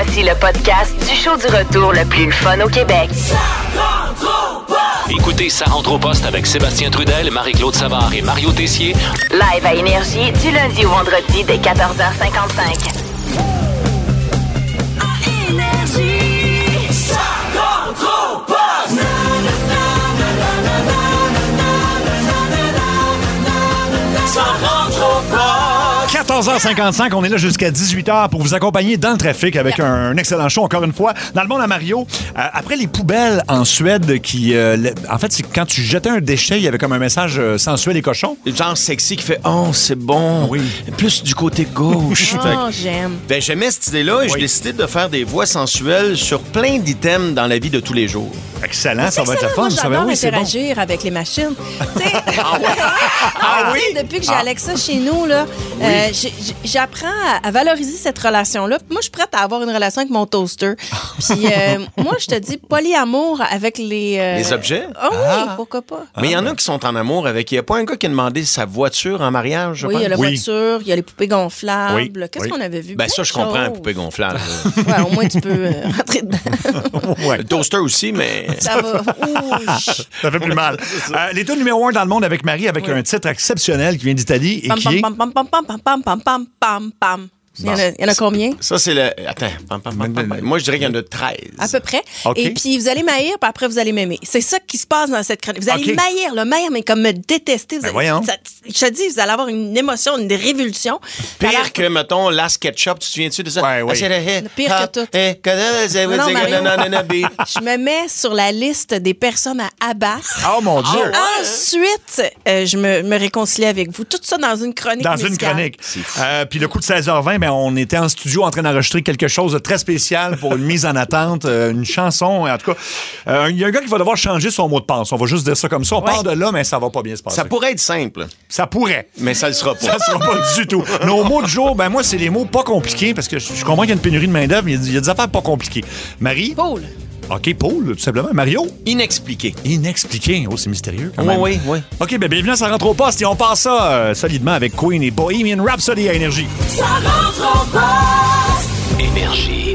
Voici le podcast du show du retour le plus fun au Québec. Écoutez Ça rentre au poste avec Sébastien Trudel, Marie-Claude Savard et Mario Tessier. Live à Énergie du lundi au vendredi dès 14h55. Ça rentre au poste. 14h55, on est là jusqu'à 18h pour vous accompagner dans le trafic avec un excellent show, encore une fois. Dans le monde à Mario, après les poubelles en Suède, en fait, c'est quand tu jetais un déchet, il y avait comme un message sensuel et cochon. Genre sexy qui fait « Oh, c'est bon! » Oui. Plus du côté gauche. J'aime. Ben, j'aimais cette idée-là et j'ai décidé de faire des voix sensuelles sur plein d'items dans la vie de tous les jours. Excellent, ça va être le fun. Moi, Ça j'adore va, oui, c'est bon. interagir avec les machines. Tu sais, oui? depuis que j'ai Alexa chez nous, là, j'apprends à valoriser cette relation-là. Moi, je suis prête à avoir une relation avec mon toaster. Puis moi, je te dis polyamour avec les objets? Ah oui, pourquoi pas? Mais il y en a qui sont en amour avec... Il n'y a pas un gars qui a demandé sa voiture en mariage, je Oui, pense? il y a la voiture, il y a les poupées gonflables. Oui, Qu'est-ce oui. qu'on avait vu? Ben Plein ça, de je comprends, un choses. poupée gonflable. Ouais, au moins, tu peux rentrer dedans. Ouais. Le toaster aussi, mais... Ça va. Ouh, Ça fait plus mal. L'état numéro 1 dans le monde avec Marie, avec un titre exceptionnel qui vient d'Italie et pam, qui est... pam, pam, pam, pam, pam, pam, pam, pam, pam, pam. Il y en a combien? Ça, c'est le... Attends. Moi, je dirais qu'il y en a 13. À peu près. OK. Et puis, vous allez m'haïr, puis après, vous allez m'aimer. C'est ça qui se passe dans cette chronique. Vous allez OK. m'haïr, mais comme me détester. Vous allez- voyons. je te dis, vous allez avoir une émotion, une révulsion. Pire que, mettons, Last Ketchup, tu te souviens-tu de ça? Ouais, oui. Pire que tout. Non, Mario. Je me mets sur la liste des personnes à abattre. Oh mon Dieu! Ensuite, je me réconcilie avec vous. Tout ça dans une chronique Dans une musicale. chronique. Puis le coup de 16h20, ben, on était en studio en train d'enregistrer quelque chose de très spécial pour une mise en attente, une chanson. En tout cas, il y a un gars qui va devoir changer son mot de passe. On va juste dire ça comme ça. On part de là, mais ça va pas bien se passer. Ça pourrait être simple, Ça pourrait. mais ça le sera pas. Ça sera pas du tout. Nos mots du jour, ben moi, c'est les mots pas compliqués parce que je comprends qu'il y a une pénurie de main-d'œuvre, mais il y a des affaires pas compliquées. Marie? Paul. OK, Paul, tout simplement. Mario? Inexpliqué. Inexpliqué. Oh, c'est mystérieux quand même. Oui. OK, ben bienvenue à Ça rentre au poste et on passe ça solidement avec Queen et Bohemian Rhapsody à Énergie. Ça rentre au poste. Énergie.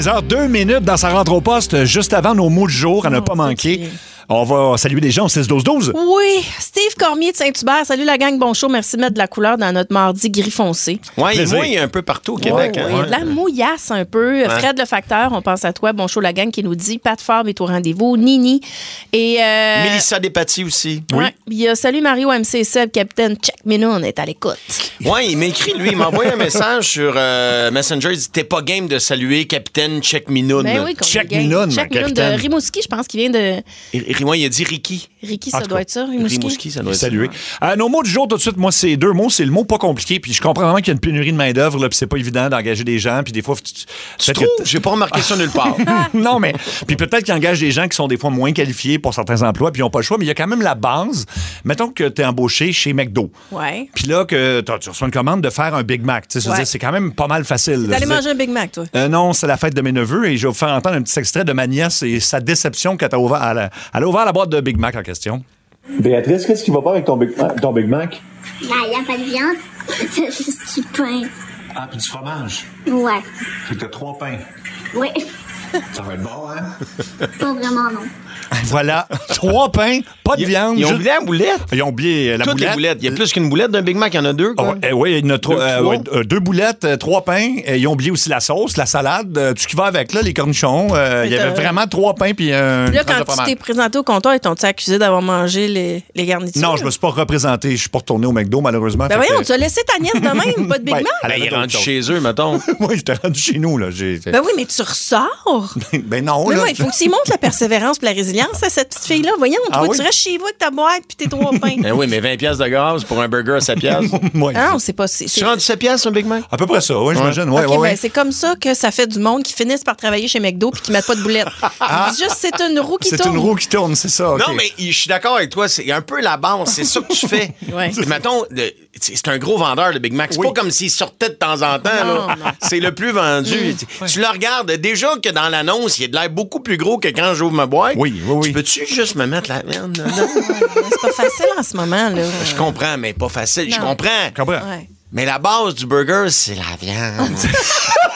15h02 dans Ça rentre au poste, juste avant nos mots du jour, à ne pas manquer. bien. On va saluer les gens au 6-12-12. Oui, Steve Cormier de Saint-Hubert. Salut la gang, bon show. Merci de mettre de la couleur dans notre mardi gris foncé. Oui, il Plaisir. mouille un peu partout au Québec. Oui, hein? il y a de la mouillasse un peu. Fred le facteur, on pense à toi. Bon show, la gang qui nous dit Pat Farm est au rendez-vous. Nini. Et. Mélissa Despatie aussi. Ouais. Il y a Salut Mario MC Seb, Capitaine Check Minoun est à l'écoute. Oui, il m'a écrit, lui, il m'a envoyé un message sur Messenger. Il dit t'es pas game de saluer Capitaine Check Minoun. Ben oui, comme Check le gang. Minoun, Check Minoun de capitaine. Rimouski, je pense qu'il vient de. Moi, il a dit Ricky. Ricky, En ça tout doit cas, être ça, Rimouski. Rimouski, ça doit être Saluer. ça. Nos mots du jour, tout de suite, moi, c'est deux mots. C'est le mot pas compliqué. Puis je comprends vraiment qu'il y a une pénurie de main-d'œuvre, là, puis c'est pas évident d'engager des gens. Puis des fois, Tu trouves? J'ai pas remarqué ça nulle part. non, mais. Puis peut-être qu'ils engagent des gens qui sont des fois moins qualifiés pour certains emplois, puis ils n'ont pas le choix. Mais il y a quand même la base. Mettons que tu es embauché chez McDo. Ouais. Puis là, que tu reçois une commande de faire un Big Mac. Tu sais, Ouais. c'est quand même pas mal facile. Vous là. allez Je veux manger un Big Mac, toi? dire, non, c'est la fête de mes neveux et je vais vous faire entendre un petit extrait de ma nièce et sa déception quand elle a ouvert la boîte de Big Mac en question. Béatrice, qu'est-ce qui va pas avec ton Big Mac? Il n'y a pas de viande, c'est juste du pain. Ah, puis du fromage. Ouais. Fait que t'as 3 pains. Oui. Ça va être bon, hein? Pas vraiment, non. Voilà, 3 pains, pas de viande. Ils ont juste- oublié la boulette. Ils ont oublié la Toutes les boulette. boulettes. Il y a plus qu'une boulette d'un Big Mac, il y en a deux, quoi. Oui, il y en a Trois. 2 boulettes, 3 pains. Ils ont oublié aussi la sauce, la salade, tout ce qui va avec, là, les cornichons. Il y avait vraiment 3 pains puis un Là, tranche de quand tu fromage. t'es présenté au comptoir, ils t'ont-tu accusé d'avoir mangé les garnitures? Non, je me suis pas représenté. Je suis pas retourné au McDo, malheureusement. Ben Fait voyons, que- tu as laissé ta nièce de même, pas de Big Ben, Mac? elle Ben, avait il est d'autres rendu choses. chez eux, mettons. Oui, j'étais rendu chez nous, là. Ben oui, mais tu ressors. Ben non, Mais là. moi, il faut que tu y montres la persévérance et la résilience à cette petite fille-là. Voyons, Ah toi, oui? tu restes chez vous avec ta boîte puis tes 3 pains. Ben oui, mais 20 piastres de gaz pour un burger à 7 piastres. Ouais. Ah non, c'est pas... Tu rendu 7 piastres, un Big Mac? À peu près ça, oui, j'imagine. Ouais, OK, ouais, ben, ouais. c'est comme ça que ça fait du monde qui finissent par travailler chez McDo puis qui mettent pas de boulettes. Juste, c'est une roue qui C'est tourne. une roue qui tourne, c'est ça. OK. Non, mais je suis d'accord avec toi. C'est un peu la base. C'est ça que tu fais. Ouais. Mettons, c'est un gros vendeur, le Big Mac. C'est Oui. pas comme s'il sortait de temps en temps. Non, là. non. C'est le plus vendu. Tu le regardes. Déjà que dans l'annonce, il a de l'air beaucoup plus gros que quand j'ouvre ma boîte. Oui, oui, oui. Tu peux-tu juste me mettre la viande? C'est pas facile en ce moment, là. Je comprends, mais pas facile. Je Non. comprends. Je comprends. Ouais. Mais la base du burger, c'est la viande.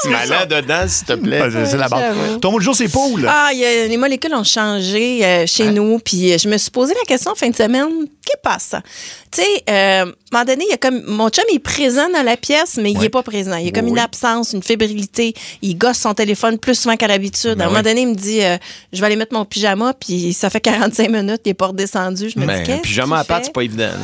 Malade dedans, s'il te plaît. C'est la base. J'avoue. Ton mot du jour, c'est poule. Les molécules ont changé chez nous. Puis je me suis posé la question en fin de semaine, qu'est-ce qui passe? Tu sais, à un moment donné, il y a comme mon chum il est présent dans la pièce, mais il n'est pas présent. Il y a comme une absence, une fébrilité. Il gosse son téléphone plus souvent qu'à l'habitude. À un moment donné, il me dit, je vais aller mettre mon pyjama, puis ça fait 45 minutes, il n'est pas redescendu. Je me dis, qu'est-ce que pyjama à pattes, c'est pas évident.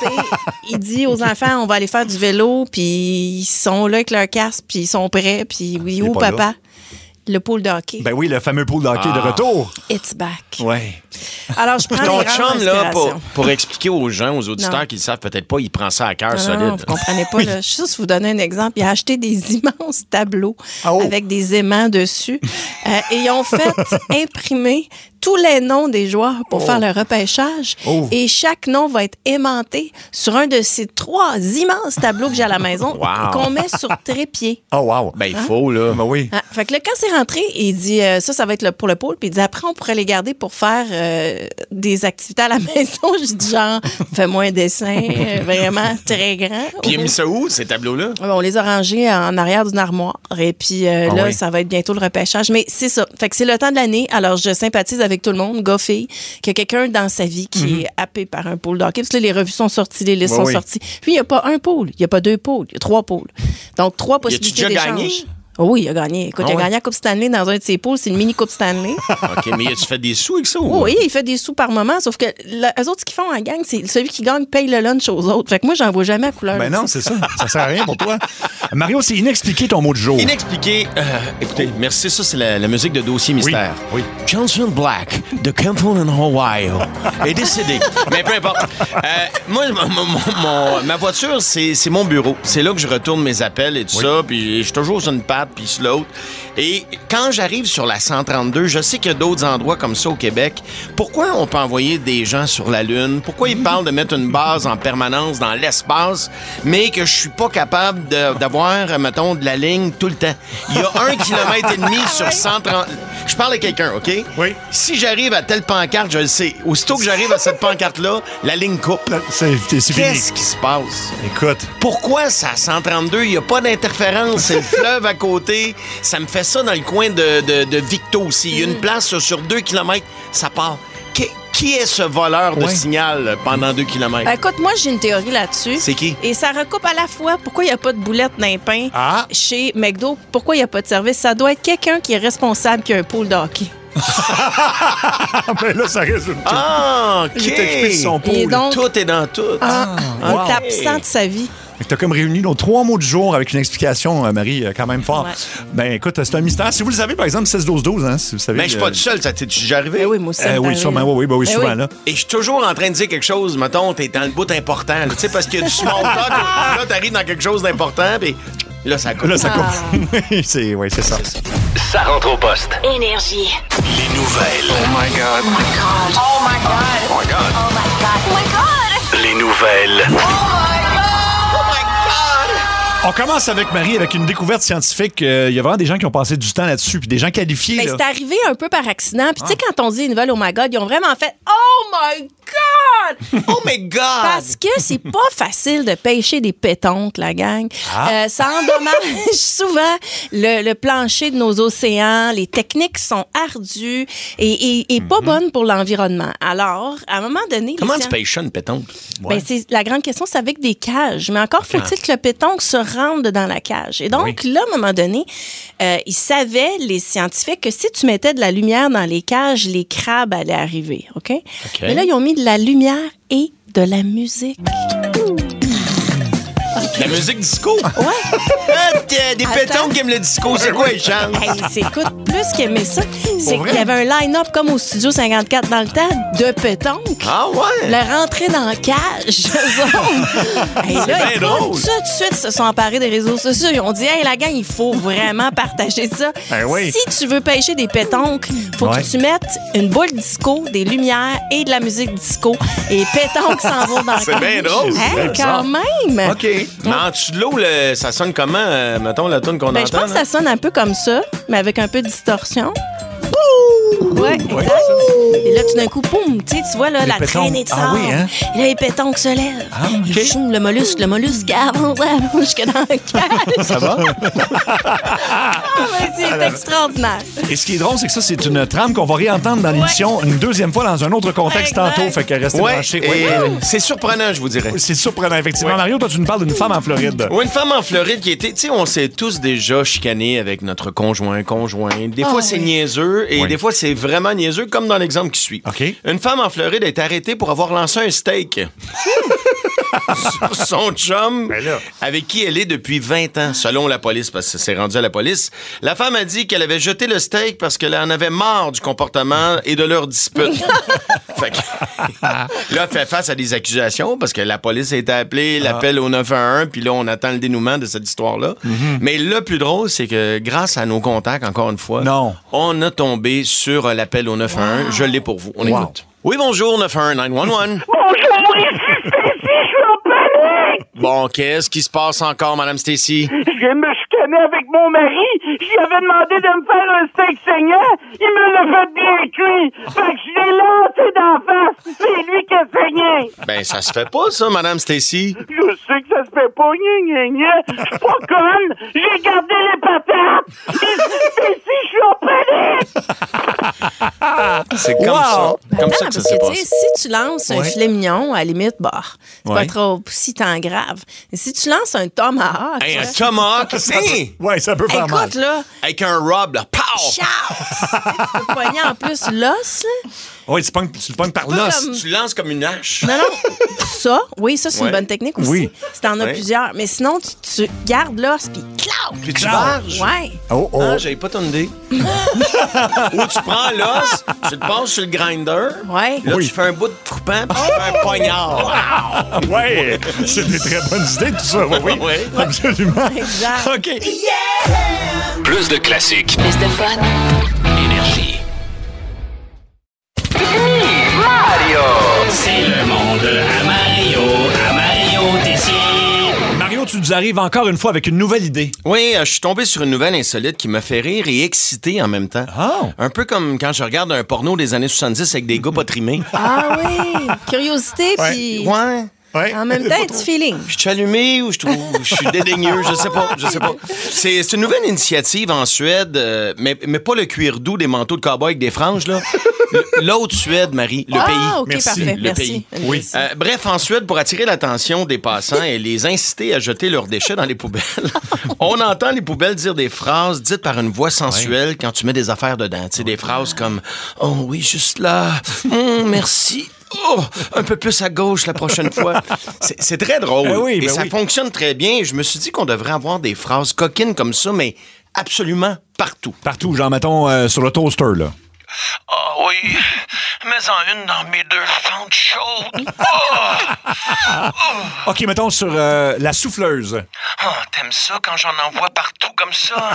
Il dit aux enfants, on va aller faire du vélo, puis ils sont là avec leur casque, puis ils sont prêts, puis oui, où papa? Là. Le pool de hockey. Ben oui, le fameux pool de hockey de retour. It's back. Ouais. Alors, je prends ton les chum, là, inspirations. pour expliquer aux gens, aux auditeurs qui le savent peut-être pas, il prend ça à cœur solide. Non, vous comprenez pas. Là. Je suis juste vous donner un exemple. Il a acheté des immenses tableaux avec des aimants dessus. Et ils ont fait imprimer tous les noms des joueurs pour faire le repêchage. Et chaque nom va être aimanté sur un de ces 3 immenses tableaux que j'ai à la maison et qu'on met sur trépied. Oh, wow. Ben, il faut, là. Ben oui. Fait que là, quand c'est rentré, il dit ça va être pour le pôle. Puis il dit après, on pourrait les garder pour faire des activités à la maison. Je dis genre, fais-moi un dessin vraiment très grand. Puis il a mis ça où, ces tableaux-là? On les a rangés en arrière d'une armoire. Et puis là, ça va être bientôt le repêchage. Mais c'est ça. Fait que c'est le temps de l'année. Alors, je sympathise avec tout le monde, gars-filles, qu'il y a quelqu'un dans sa vie qui est happé par un pôle de hockey. Parce que là, les revues sont sorties, les listes sont sorties. Puis, il n'y a pas un pôle. Il n'y a pas 2 pôles. Il y a 3 pôles. Donc, 3 possibilités d'échange. Gagné? Oh oui, il a gagné. Écoute, il a gagné la Coupe Stanley dans un de ses pôles. C'est une mini Coupe Stanley. OK, mais as-tu fait des sous avec ça? Oui, il fait des sous par moment. Sauf que eux autres, ce qu'ils font en gang, c'est celui qui gagne paye le lunch aux autres. Fait que moi, j'en vois jamais à couleur. Ben non, c'est ça. Ça sert à rien pour toi. Mario, c'est inexpliqué ton mot de jour. Inexpliqué. Écoutez, merci. Ça, c'est la musique de Dossier Mystère. Oui. Johnson Black de Campbell in Ohio est décédé. Mais peu importe. Moi, ma voiture, c'est mon bureau. C'est là que je retourne mes appels et tout ça. Puis je suis toujours sur une patte puis sur l'autre. Et quand j'arrive sur la 132, je sais qu'il y a d'autres endroits comme ça au Québec. Pourquoi on peut envoyer des gens sur la Lune? Pourquoi ils parlent de mettre une base en permanence dans l'espace, mais que je suis pas capable d'avoir, mettons, de la ligne tout le temps? Il y a 1,5 km sur 130... Je parle à quelqu'un, OK? Oui. Si j'arrive à telle pancarte, je le sais. Aussitôt que j'arrive à cette pancarte-là, la ligne coupe. C'est fini. Qu'est-ce qui se passe? Écoute. Pourquoi ça, 132, il n'y a pas d'interférence? C'est le fleuve à côté. Ça me fait ça dans le coin de Victo aussi. Il y a une place sur 2 km, ça part. Qui est ce voleur de signal pendant 2 km? Ben, écoute, moi, j'ai une théorie là-dessus. C'est qui? Et ça recoupe à la fois pourquoi il n'y a pas de boulettes dans les pains chez McDo, pourquoi il n'y a pas de service. Ça doit être quelqu'un qui est responsable qui a un pool de hockey. Ben là, ça résume tout. Ah, OK. Il est occupé de son pool. Donc, tout est dans tout. On est absent de sa vie. Tu as comme réuni nos 3 mots du jour avec une explication, Marie, quand même fort. Ouais. Ben écoute, c'est un mystère. Si vous le savez, par exemple, 16-12-12, hein, si vous savez. Mais je suis pas tout seul, ça t'es déjà arrivé? Ben oui, moi aussi. Oui, sûrement, oui, souvent, là. Et je suis toujours en train de dire quelque chose, mettons, t'es dans le bout important, tu sais, parce qu'il y a du small talk, là, t'arrives dans quelque chose d'important, puis là, ça coupe. Là, ça coupe. c'est ça. Ça rentre au poste. Énergie. Les nouvelles. Oh my God. Oh my God. Oh my God. Oh my God. Oh my God. Oh my God. Les nouvelles. On commence avec Marie, avec une découverte scientifique. Il y a vraiment des gens qui ont passé du temps là-dessus, puis des gens qualifiés. Mais c'est arrivé un peu par accident. Puis tu sais, quand on dit les nouvelles, oh my God, ils ont vraiment fait oh my God! Oh my God! Parce que c'est pas facile de pêcher des pétoncles, la gang. Ça endommage souvent le plancher de nos océans. Les techniques sont ardues et pas bonnes pour l'environnement. Alors, à un moment donné... Comment tu pêches ça, une pétoncle? Ben, c'est la grande question, c'est avec des cages. Mais encore faut-il que le pétoncle se rentre dans la cage. Et donc, là, à un moment donné, ils savaient, les scientifiques, que si tu mettais de la lumière dans les cages, les crabes allaient arriver. OK? Mais là, ils ont mis de la lumière et de la musique. La musique disco? Ouais. Des pétons qui aiment le disco, c'est quoi les chances? C'est écoute, plus qu'aimer ça, c'est qu'il y avait un line-up comme au Studio 54 dans le temps de pétanque. Ah ouais? Le rentrer dans la cage. Et là, bien drôle. Ça, tout de suite, se sont emparés des réseaux sociaux. Ils ont dit, hey, la gang, il faut vraiment partager ça. Ben oui. Si tu veux pêcher des pétoncles, faut que tu mettes une boule disco, des lumières et de la musique disco. Et pétoncles s'en vont dans la cage. C'est bien drôle. Hein, quand même. OK. Mais en dessous de l'eau, ça sonne comment, mettons, la tune qu'on entend? Je pense que ça sonne un peu comme ça, mais avec un peu de distorsion. Ouais, exact. Et là, tout d'un coup, poum, tu vois, là, la traînée de sort. Ah oui, hein? Et là, les pétoncles se lèvent. Ah, OK. Le mollusque avance jusque dans le cage. Ça va? est extraordinaire. Et ce qui est drôle, c'est que ça, c'est une trame qu'on va réentendre dans l'émission une deuxième fois dans un autre contexte Exact. tantôt. Fait que restez branchés. Et c'est surprenant, je vous dirais. C'est surprenant, effectivement. Mario, toi, tu nous parles d'une femme en Floride. Ou une femme en Floride qui était, tu sais, on s'est tous déjà chicanés avec notre conjoint. Des fois, c'est niaiseux et des fois, c'est vraiment niaiseux, comme dans l'exemple qui suit. OK. Une femme en Floride est arrêtée pour avoir lancé un steak sur son chum, avec qui elle est depuis 20 ans, selon la police, parce que c'est rendu à la police. La femme a dit qu'elle avait jeté le steak parce qu'elle en avait marre du comportement et de leur dispute. Fait que, là, elle fait face à des accusations parce que la police a été appelée, l'appel au 911, puis là, on attend le dénouement de cette histoire-là. Mais le plus drôle, c'est que grâce à nos contacts, encore une fois, on a tombé sur l'appel au 911. Je l'ai pour vous. On écoute. Oui, bonjour, 911, 911. Bonjour, ici Stacy, je suis en panique! Bon, qu'est-ce qui se passe encore, Madame Stacy? Je viens de me chicaner avec mon mari. J'y avais demandé de me faire un steak saignant. Il me l'a fait bien cuit. Fait que je l'ai lancé d'en face. C'est lui qui a saigné. Ben, ça se fait pas, ça, Madame Stacy. Je sais que ça se fait pas, Je suis pas conne. J'ai gardé les patates. Ici Stacy, je suis en panique. C'est comme ça. Comme ça que ça s'est Parce que, passé. si tu lances un filet mignon, à la limite, c'est pas trop si tant grave. Mais si tu lances un tomahawk... Hey, un tomahawk, Ouais, ça peut faire mal. Écoute, là... Avec un rub, là, pow! Ciao! Tu peux pogner en plus l'os, là. Oui, tu le pognes par l'os. comme- Tu lances comme une hache. Non, ça, c'est une bonne technique aussi. Oui. Si t'en as plusieurs. Mais sinon, tu gardes l'os, puis clac! Puis tu varges. Ouais. Oh, oh. Ah, j'avais pas ton idée. Ou tu prends l'os, tu le passes sur le grinder. Ouais. Là, tu fais un bout de troupant, puis tu fais un poignard. Ouais, c'est des très bonnes idées, tout ça. Oui, Oui. absolument. Exact. OK. Plus de classiques. Plus de fun. Énergie. C'est le monde à Mario Tessier. Mario, tu nous arrives encore une fois avec une nouvelle idée. Oui, je suis tombé sur une nouvelle insolite qui me fait rire et exciter en même temps. Oh. Un peu comme quand je regarde un porno des années 70 avec des gars pas trimés. Ah oui. Curiosité, puis Ouais. Ouais. en même temps, un petit feeling. Je suis allumé ou je suis dédaigneux, je sais pas. C'est une nouvelle initiative en Suède, mais pas le cuir doux des manteaux de cow-boy avec des franges, là. L'autre Suède, Marie, le pays. OK, Merci. parfait. Le Merci. pays. Oui. Bref, en Suède, pour attirer l'attention des passants et les inciter à jeter leurs déchets dans les poubelles, on entend les poubelles dire des phrases dites par une voix sensuelle quand tu mets des affaires dedans. Tu sais, des phrases comme « Oh oui, juste là. Merci. Oh, un peu plus à gauche la prochaine fois. » C'est très drôle. oui, et ça fonctionne très bien. Je me suis dit qu'on devrait avoir des phrases coquines comme ça, mais absolument partout. Partout, genre, mettons, sur le toaster, là. Ah oui, mets-en une dans mes deux fentes chaudes. Oh! OK, mettons sur la souffleuse. Ah, t'aimes ça quand j'en envoie partout comme ça?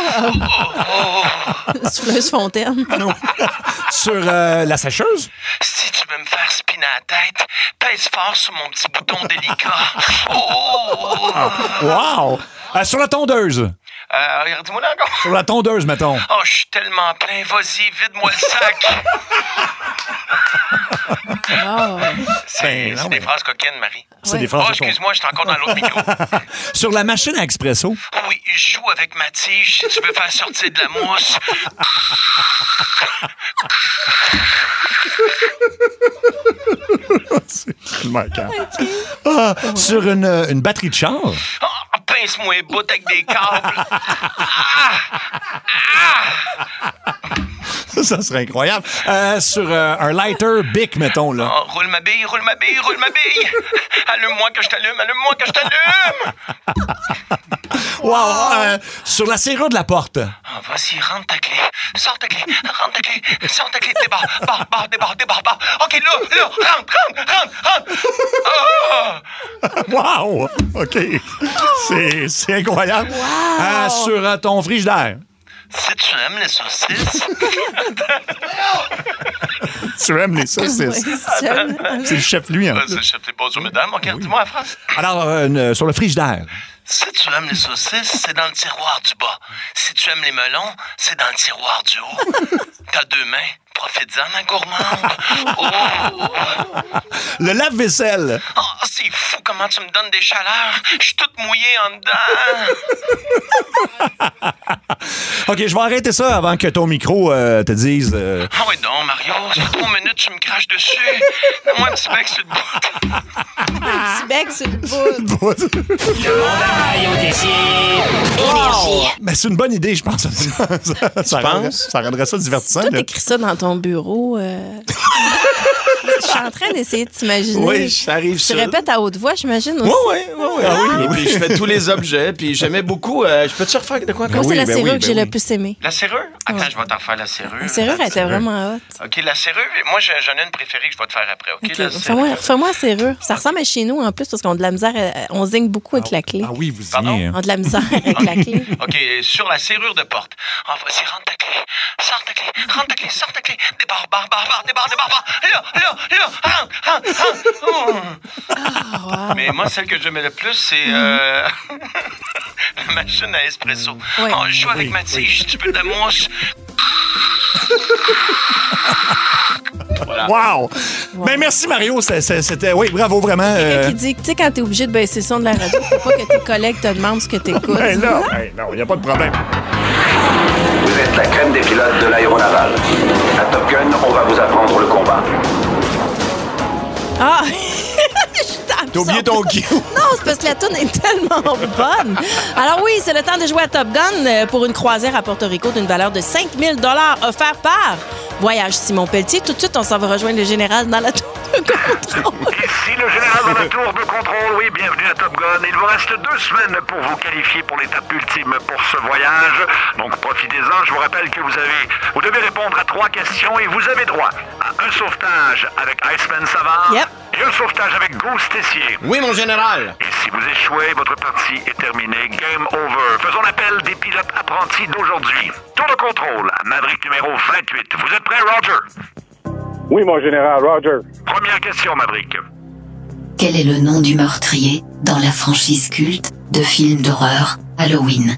Hein? Souffleuse fontaine. Sur la sécheuse. Si tu veux me faire spinner la tête, pèse fort sur mon petit bouton délicat. Oh! Wow! Sur la tondeuse. Dis-moi là encore. Sur la tondeuse, mettons. Oh, je suis tellement plein. Vas-y, vide-moi le sac. C'est des phrases coquines, Marie. C'est des phrases Oh, excuse-moi, j'étais encore dans l'autre micro. Sur la machine à expresso. Oui, je joue avec ma tige si tu veux faire sortir de la mousse. C'est tellement calme. Sur une batterie de char. Oh, pince-moi les bouts avec des câbles. Ça serait incroyable. Sur un lighter Bic, mettons, là. Oh, roule ma bille, roule ma bille, roule ma bille. Allume-moi que je t'allume, allume-moi que je t'allume. Wow! Sur la serrure de la porte. Ah, vas-y, rentre ta clé. Sors ta clé, rentre ta clé. Sors ta clé, débarre. OK, là, rentre. Wow! OK. C'est incroyable. Sur ton frigidaire. Si tu aimes les saucisses... Tu aimes les saucisses. C'est le chef, lui. Hein. C'est le chef des bonjours, mesdames. OK, dis-moi la phrase. Alors, sur le frigidaire. Si tu aimes les saucisses, c'est dans le tiroir du bas. Si tu aimes les melons, c'est dans le tiroir du haut. T'as deux mains. Profite-en, ma gourmande. Oh. Le lave-vaisselle. Oh, c'est fou comment tu me donnes des chaleurs. Je suis toute mouillée en dedans. OK, je vais arrêter ça avant que ton micro te dise... Ah oui, donc, Mario, ça fait 3 minutes, tu me craches dessus. Donne-moi un petit bec sur le bout. Un petit bec sur le bout. Ben, c'est une bonne idée, je pense. Ça rendrait ça divertissant. Toi, t'écris ça dans ton bureau. Je suis en train d'essayer de t'imaginer. Oui, ça arrive Tu ça. répètes à haute voix, j'imagine aussi. Oui. Et puis, je fais tous les objets. Puis, j'aimais beaucoup. Je peux-tu refaire de quoi? Moi, c'est la serrure que j'ai le plus aimé. La serrure? Attends, je vais t'en faire la serrure. La serrure, elle était vraiment hot. OK, la serrure, moi, j'en ai une préférée que je vais te faire après. OK, la serrure. Fais-moi la serrure. Ça ressemble à chez nous, en plus, parce qu'on a de la misère. On zigne beaucoup avec la clé. Ah oui, vous Pardon? zignez. On a de la misère avec la clé. OK, sur la serrure de porte. Ah, vas-y, rentre ta clé. Sors ta clé. Rentre ta clé. Sors ta clé. Débarre. Là. Rentre. Wow. Mais moi, celle que j'aimais le plus, c'est la machine à espresso. Oui. On joue avec ma tige, tu peux de la mousse. Voilà. Wow! Ben, merci, Mario. C'était... Oui, bravo, vraiment. Quelqu'un qui dit que, tu sais, quand t'es obligé de baisser le son de la radio, faut pas que tes collègues te demandent ce que t'écoutes. Ben là, non, il n'y a pas de problème. Vous êtes la crème des pilotes de l'aéronaval. À Top Gun, on va vous apprendre le combat. Ah! T'as oublié ton cue. Non, c'est parce que la toune est tellement bonne. Alors oui, c'est le temps de jouer à Top Gun pour une croisière à Porto Rico d'une valeur de 5 000 $ offert par Voyage Simon Pelletier. Tout de suite, on s'en va rejoindre le général dans la tour de contrôle. Ici le général dans la tour de contrôle. Oui, bienvenue à Top Gun. Il vous reste 2 semaines pour vous qualifier pour l'étape ultime pour ce voyage. Donc profitez-en. Je vous rappelle que vous devez répondre à 3 questions et vous avez droit à un sauvetage avec Iceman Savard. Yep. Et un sauvetage avec Goose Tessier. Oui, mon général. Et si vous échouez, votre partie est terminée. Game over. Faisons l'appel des pilotes apprentis d'aujourd'hui. Tour de contrôle, Maverick numéro 28. Vous êtes prêt, Roger? Oui, mon général, Roger. Première question, Maverick. Quel est le nom du meurtrier dans la franchise culte de films d'horreur Halloween?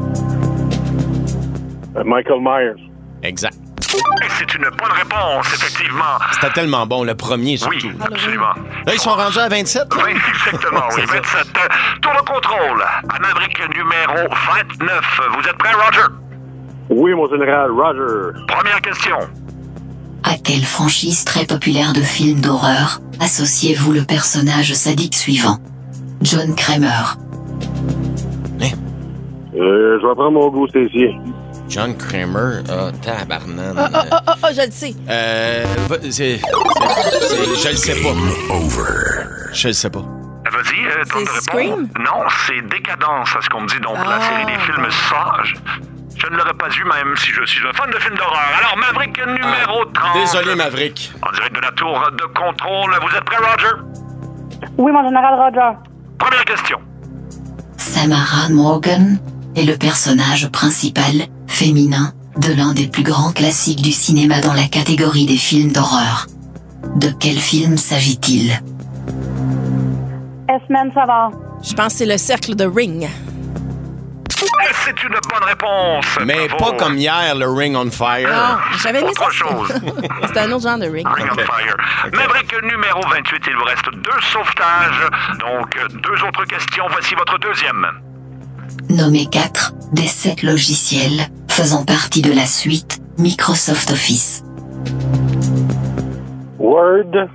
Michael Myers. Exact. Et c'est une bonne réponse, effectivement. C'était tellement bon, le premier surtout. Oui, absolument. Là, ils sont rendus à 27? Oui, exactement, oui, 27. Tour de contrôle, à Maverick numéro 29. Vous êtes prêt, Roger? Oui, mon général, Roger. Première question. À quelle franchise très populaire de films d'horreur associez-vous le personnage sadique suivant? John Kramer. Je vais prendre mon Goose Tessier. John Kramer, tabarnane. Je le sais. Je le sais pas. Je le sais pas. Vas-y, temps de répondre. Scream? Non, c'est Décadence, à ce qu'on me dit, donc la série des films sages. Je ne l'aurais pas eu, même si je suis un fan de films d'horreur. Alors, Maverick numéro 30. Désolé, Maverick. En direct de la tour de contrôle, vous êtes prêt, Roger? Oui, mon général, Roger. Première question. Samara Morgan est le personnage principal, féminin, de l'un des plus grands classiques du cinéma dans la catégorie des films d'horreur. De quel film s'agit-il? Iceman Savard. Je pense que c'est le cercle de Ring. C'est une bonne réponse. Mais Bravo. pas comme hier, le Ring on Fire. Non, j'avais mis ça. Autre chose. C'était un autre genre de Ring. Ring on Fire. Maverick numéro 28, il vous reste 2 sauvetages. Donc, 2 autres questions. Voici votre deuxième. Nommez 4 des 7 logiciels faisant partie de la suite Microsoft Office. Word.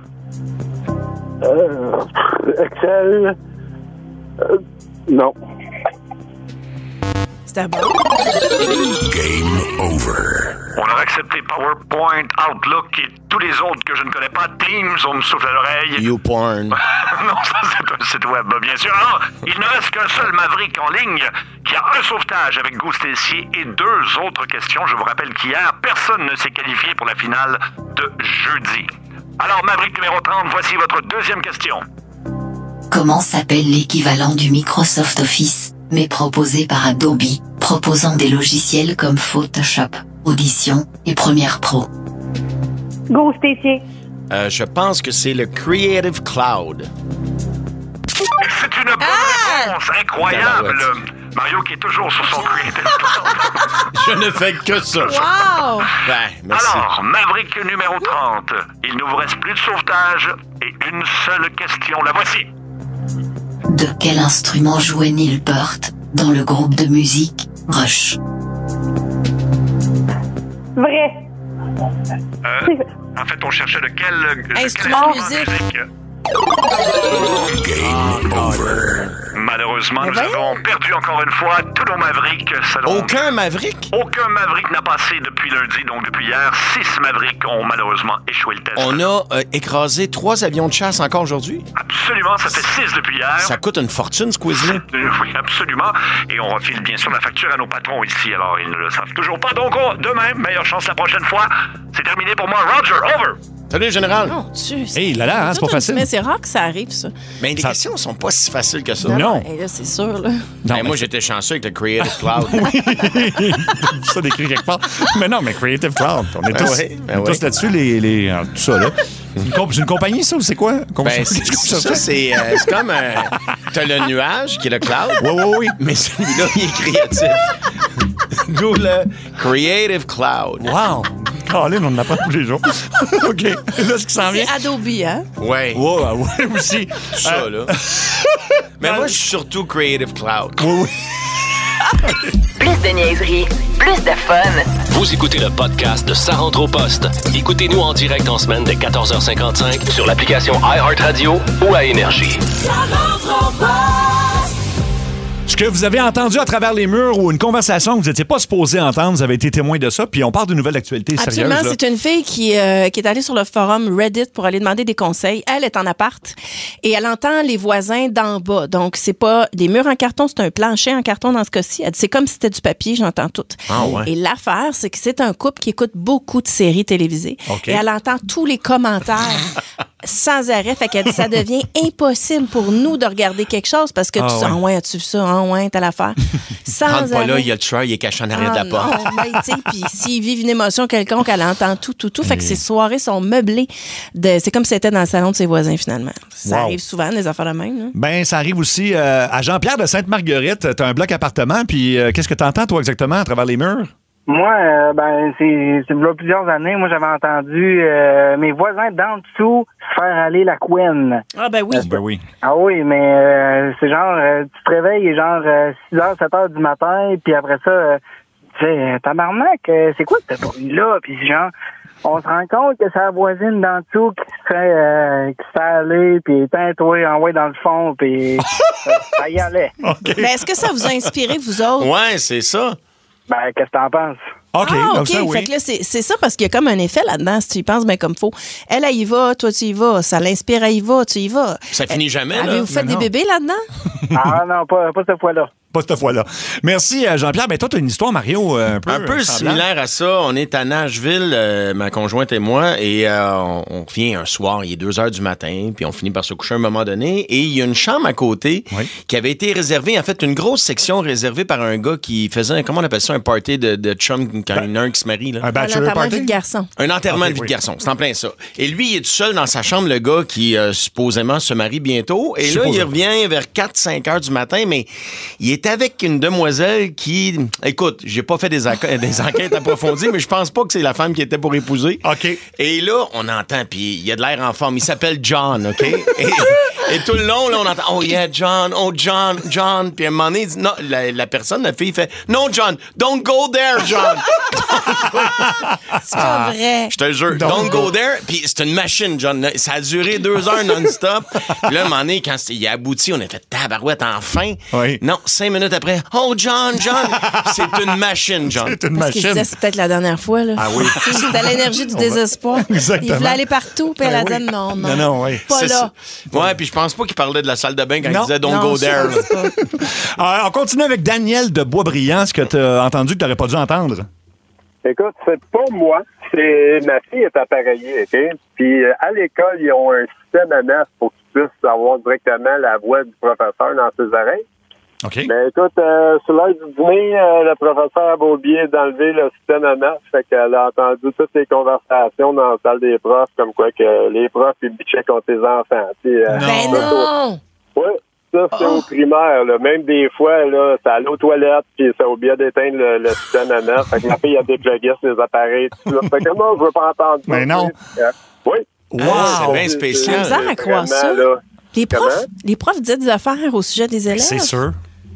Excel. Non. C'était bon. On aurait accepté PowerPoint, Outlook et tous les autres que je ne connais pas. Teams, on me souffle à l'oreille. YouPorn. Non, ça c'est un site web, bien sûr. Alors, il ne reste qu'un seul Maverick en ligne qui a un sauvetage avec Goose Tessier et 2 autres questions. Je vous rappelle qu'hier, personne ne s'est qualifié pour la finale de jeudi. Alors, Maverick numéro 30, voici votre deuxième question. Comment s'appelle l'équivalent du Microsoft Office, mais proposé par Adobe, proposant des logiciels comme Photoshop, Audition et Premiere Pro? Goose Tessier. Je pense que c'est le Creative Cloud. C'est une bonne réponse, incroyable. Mario qui est toujours sur son Creative Cloud. Je ne fais que ça. Wow! Ben, merci. Alors, Maverick numéro 30, il ne vous reste plus de sauvetage et une seule question, la voici. De quel instrument jouait Neil Peart dans le groupe de musique Rush? Vrai. En fait, on cherchait de quel Instrument de musique. Game over. Malheureusement, nous avons perdu encore une fois tous nos Mavericks. Aucun Maverick? Aucun Maverick n'a passé depuis lundi, donc depuis hier. 6 Mavericks ont malheureusement échoué le test. On a écrasé 3 avions de chasse encore aujourd'hui? Absolument, ça fait 6 depuis hier. Ça coûte une fortune, ce quiz-là. Oui, absolument. Et on refile bien sûr la facture à nos patrons ici, alors ils ne le savent toujours pas. Donc, demain, meilleure chance la prochaine fois. C'est terminé pour moi. Roger, over! Salut, général. Mon Dieu. Hey, là, c'est pas facile. Mais c'est rare que ça arrive, ça. Mais les questions sont pas si faciles que ça. Non. Et là, c'est sûr, là. Ben, moi, j'étais chanceux avec le Creative Cloud. ça décrit quelque part. Mais non, mais Creative Cloud, on est tous, Ben tous là-dessus, tout ça, là. C'est une compagnie, ça, ou c'est quoi? Ben, ça, c'est comme t'as le nuage, qui est le cloud. Oui. Mais celui-là, il est créatif. D'où le Creative Cloud. Wow! Colin, on en apprend tous les jours. OK. Là, ce qui s'en vient. C'est Adobe, hein? Ouais. Ouais, aussi. Tout ça, là. Mais moi, je suis surtout Creative Cloud. Oui. Plus de niaiserie, plus de fun. Vous écoutez le podcast de Ça rentre au poste. Écoutez-nous en direct en semaine dès 14h55 sur l'application iHeartRadio ou à Énergie. Ça rentre au poste. Ce que vous avez entendu à travers les murs ou une conversation que vous n'étiez pas supposé entendre, vous avez été témoin de ça, puis on parle de nouvelles actualités sérieuses. Absolument, c'est une fille qui est allée sur le forum Reddit pour aller demander des conseils. Elle est en appart et elle entend les voisins d'en bas. Donc, c'est pas des murs en carton, c'est un plancher en carton dans ce cas-ci. Elle dit, c'est comme si c'était du papier, j'entends tout. Ah ouais. Et l'affaire, c'est que c'est un couple qui écoute beaucoup de séries télévisées. Okay. Et elle entend tous les commentaires sans arrêt. Fait qu'elle dit, ça devient impossible pour nous de regarder quelque chose parce que tu sens, ouais, as-tu vu ça? Ouais, t'as l'affaire. Sans Rentre pas arrêt. là, il y a le tueur, il est caché en arrière de la porte. Non, mais tu sais, puis s'ils vivent une émotion quelconque, elle entend tout. Fait que ces soirées sont meublées. C'est comme si c'était dans le salon de ses voisins, finalement. Ça arrive souvent, des affaires de même. Là. Ben, ça arrive aussi à Jean-Pierre de Sainte-Marguerite. T'as un bloc appartement, puis qu'est-ce que t'entends, toi, exactement, à travers les murs? Moi, c'est là plusieurs années, moi, j'avais entendu mes voisins d'en dessous se faire aller la couenne. Ah, ben oui. Ben oui. Ah oui, mais c'est genre, tu te réveilles et genre 6h, 7h du matin, puis après ça, tu sais, tabarnak, c'est quoi ce bruit-là? Puis genre, on se rend compte que c'est la voisine d'en dessous qui se fait aller, puis teint-toi, envoie dans le fond, puis ça y allait. Okay. Mais est-ce que ça vous a inspiré, vous autres? Ouais, c'est ça. Ben, qu'est-ce que t'en penses? OK, OK. donc ça, oui. Fait que là, c'est ça parce qu'il y a comme un effet là-dedans, si tu y penses bien comme faut. Elle y va, toi, tu y vas. Ça l'inspire, elle y va, tu y vas. Ça finit jamais, là. Avez-vous fait des bébés là-dedans? Ah non, pas cette fois-là. Pas cette fois-là. Merci, Jean-Pierre. Ben, toi, tu as une histoire, Mario, un peu similaire à ça. On est à Nashville, ma conjointe et moi, et on vient un soir, il est 2h du matin, puis on finit par se coucher à un moment donné, et il y a une chambre à côté qui avait été réservée, en fait, une grosse section réservée par un gars qui faisait, comment on appelle ça, un party de chum quand il y en a un qui se marie. Là. Un bachelor enterrement party? de vie de garçon. Un enterrement de vie de garçon, c'est en plein ça. Et lui, il est tout seul dans sa chambre, le gars qui supposément se marie bientôt, et là, il revient vers 4-5 heures du matin, mais il est avec une demoiselle qui... Écoute, j'ai pas fait des enquêtes approfondies, mais je pense pas que c'est la femme qui était pour épouser. OK. Et là, on entend, puis il y a de l'air en forme. Il s'appelle John, OK? Et tout le long, là, on entend « Oh yeah, John, oh John, John ». Puis à un moment donné, il dit, non, la personne, la fille, fait « No, John, don't go there, John ». C'est pas vrai. Je te jure, don't go there. Puis c'est une machine, John. Ça a duré 2 heures non-stop. Puis là, à un moment donné, quand il a abouti, on a fait tabarouette enfin. Oui. Non, 5 minutes après, oh, John. C'est une machine, John. C'est une Parce qu'il se disait, c'est peut-être la dernière fois. Là. Ah oui. C'était l'énergie du désespoir. Exactement. Il voulait aller partout, puis elle a dit non. Non, oui. Pas là. Ouais, puis je pense pas qu'il parlait de la salle de bain quand il disait don't Non, go there. On continue avec Daniel de Boisbriand, ce que tu as entendu que tu n'aurais pas dû entendre. Écoute, c'est pas moi. C'est ma fille est appareillée, OK? Puis à l'école, ils ont un système MS pour qu'ils puissent avoir directement la voix du professeur dans ses oreilles. OK. Mais écoute, sur l'heure du dîner, le professeur a oublié d'enlever le système MS, fait qu'elle a entendu toutes les conversations dans la salle des profs, comme quoi que les profs, ils bitchaient contre les enfants. Ben non! Oui. Ça, c'est au primaire, là. Même des fois, là, ça allait aux toilettes, puis ça a oublié d'éteindre le système MS. Fait que ma fille a déplugué sur les appareils, tout ça. Fait que non, je veux pas entendre ça. Mais non. Oui. Wow, c'est bien spécial. J'ai misère à croire ça. Les profs disaient des affaires au sujet des élèves. C'est sûr.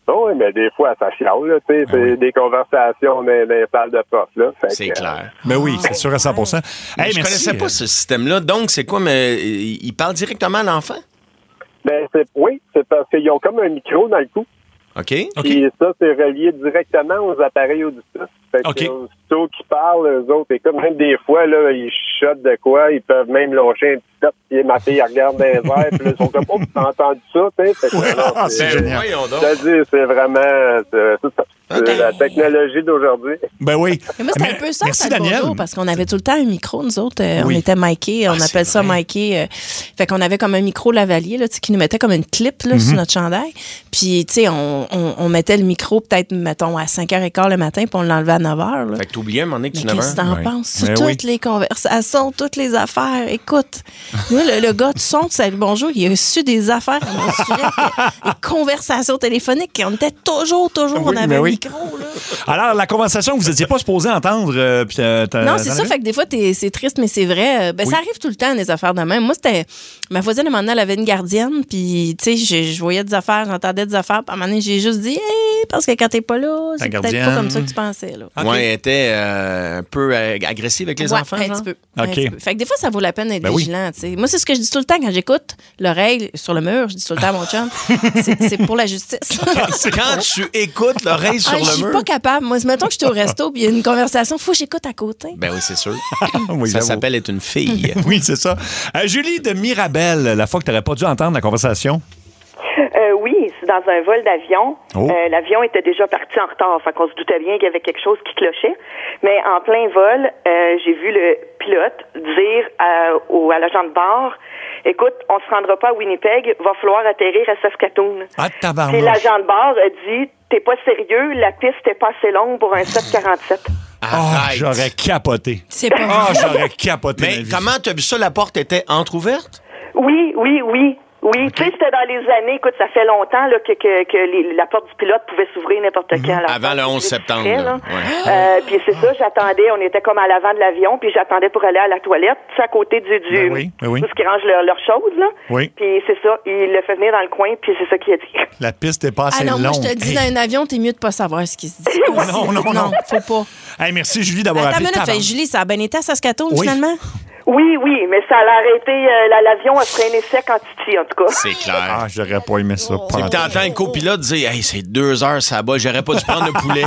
Oui, mais des fois, ça chiale, là, tu sais. C'est des conversations dans les salles de prof, là. C'est clair. Mais oui, c'est sûr à 100%. Hey, je connaissais pas ce système-là. Donc, c'est quoi? Mais il parle directement à l'enfant? Ben, c'est parce qu'ils ont comme un micro dans le cou. OK. Puis ça, c'est relié directement aux appareils auditifs. Fait que aussitôt qu'ils parlent, eux autres, et comme même des fois, là, ils chuchotent de quoi, ils peuvent même lâcher un petit top, puis ma fille, elle regarde dans les airs, puis là, ils sont comme, oh, t'as entendu ça, tu sais? C'est génial. C'est vraiment, c'est la technologie d'aujourd'hui. Ben oui. Mais moi, c'était un peu ça, merci, ça Daniel. bonjour, parce qu'on avait tout le temps un micro, nous autres. On était micés, on appelle ça micé. Fait qu'on avait comme un micro lavalier, là, qui nous mettait comme une clip, là, sur notre chandail. Puis, tu sais, on mettait le micro peut-être, mettons, à 5h15 le matin, puis on l'enlevait à 9h. Là. Fait que t'oubliais un moment donné que tu n'avais Qu'est-ce que t'en penses? Sur toutes les conversations, toutes les affaires. Écoute, moi, le gars du son de Salut Bonjour, il a su des affaires à mon sujet. Des conversations téléphoniques. On était toujours, on avait un micro. Là. Alors, la conversation que vous n'étiez pas supposé entendre. Non, c'est ça. Fait que des fois, c'est triste, mais c'est vrai. Ça arrive tout le temps, des affaires de même. Moi, c'était. Ma voisine, à un moment donné, elle avait une gardienne, puis, tu sais, je voyais des affaires, j'entendais des affaires. Puis à un moment donné, j'ai juste dit, hey, parce que quand t'es pas là, c'est peut-être pas comme ça que tu pensais. Là. Okay. Ouais, elle était un peu agressive avec les enfants. Un petit peu. Fait que des fois, ça vaut la peine d'être vigilant. T'sais. Moi, c'est ce que je dis tout le temps quand j'écoute l'oreille sur le mur. Je dis tout le temps à mon chum, c'est pour la justice. Quand tu écoutes l'oreille sur le mur. Je suis pas capable. Moi, mettons que je suis au resto puis il y a une conversation, faut que j'écoute à côté. Ben oui, c'est sûr. Ça s'appelle être une fille. Oui, c'est ça. Julie de Mirabel, la fois que tu n'aurais pas dû entendre la conversation. Oui, c'est dans un vol d'avion. L'avion était déjà parti en retard, fait qu'on se doutait bien qu'il y avait quelque chose qui clochait. Mais en plein vol, j'ai vu le pilote dire à l'agent de bord, écoute, on se rendra pas à Winnipeg, va falloir atterrir à Saskatoon. Puis l'agent de bord a dit, t'es pas sérieux, la piste est pas assez longue pour un 747. J'aurais capoté. C'est pas j'aurais capoté. Mais comment t'as vu ça? La porte était entrouverte? Oui. Oui, tu sais, c'était dans les années, écoute, ça fait longtemps là, que la porte du pilote pouvait s'ouvrir n'importe quand. Avant le 11 septembre. Puis c'est ça, j'attendais, on était comme à l'avant de l'avion, puis j'attendais pour aller à la toilette, tu sais, à côté du tout ce qui range leurs choses, là. Oui. Puis c'est ça, il le fait venir dans le coin, puis c'est ça qu'il a dit. La piste est pas assez longue. Moi, je te dis, dans un avion, t'es mieux de pas savoir ce qui se dit. Non, faut pas. Hey, merci, Julie, d'avoir appelé. Julie, ça a bien été à Saskatoon, finalement? Oui, mais ça a arrêté, l'avion a freiné sec en Titi, en tout cas. C'est clair. J'aurais pas aimé ça. Si t'entends un copilote dire, hey, c'est 2 heures, ça bat, j'aurais pas dû prendre le poulet.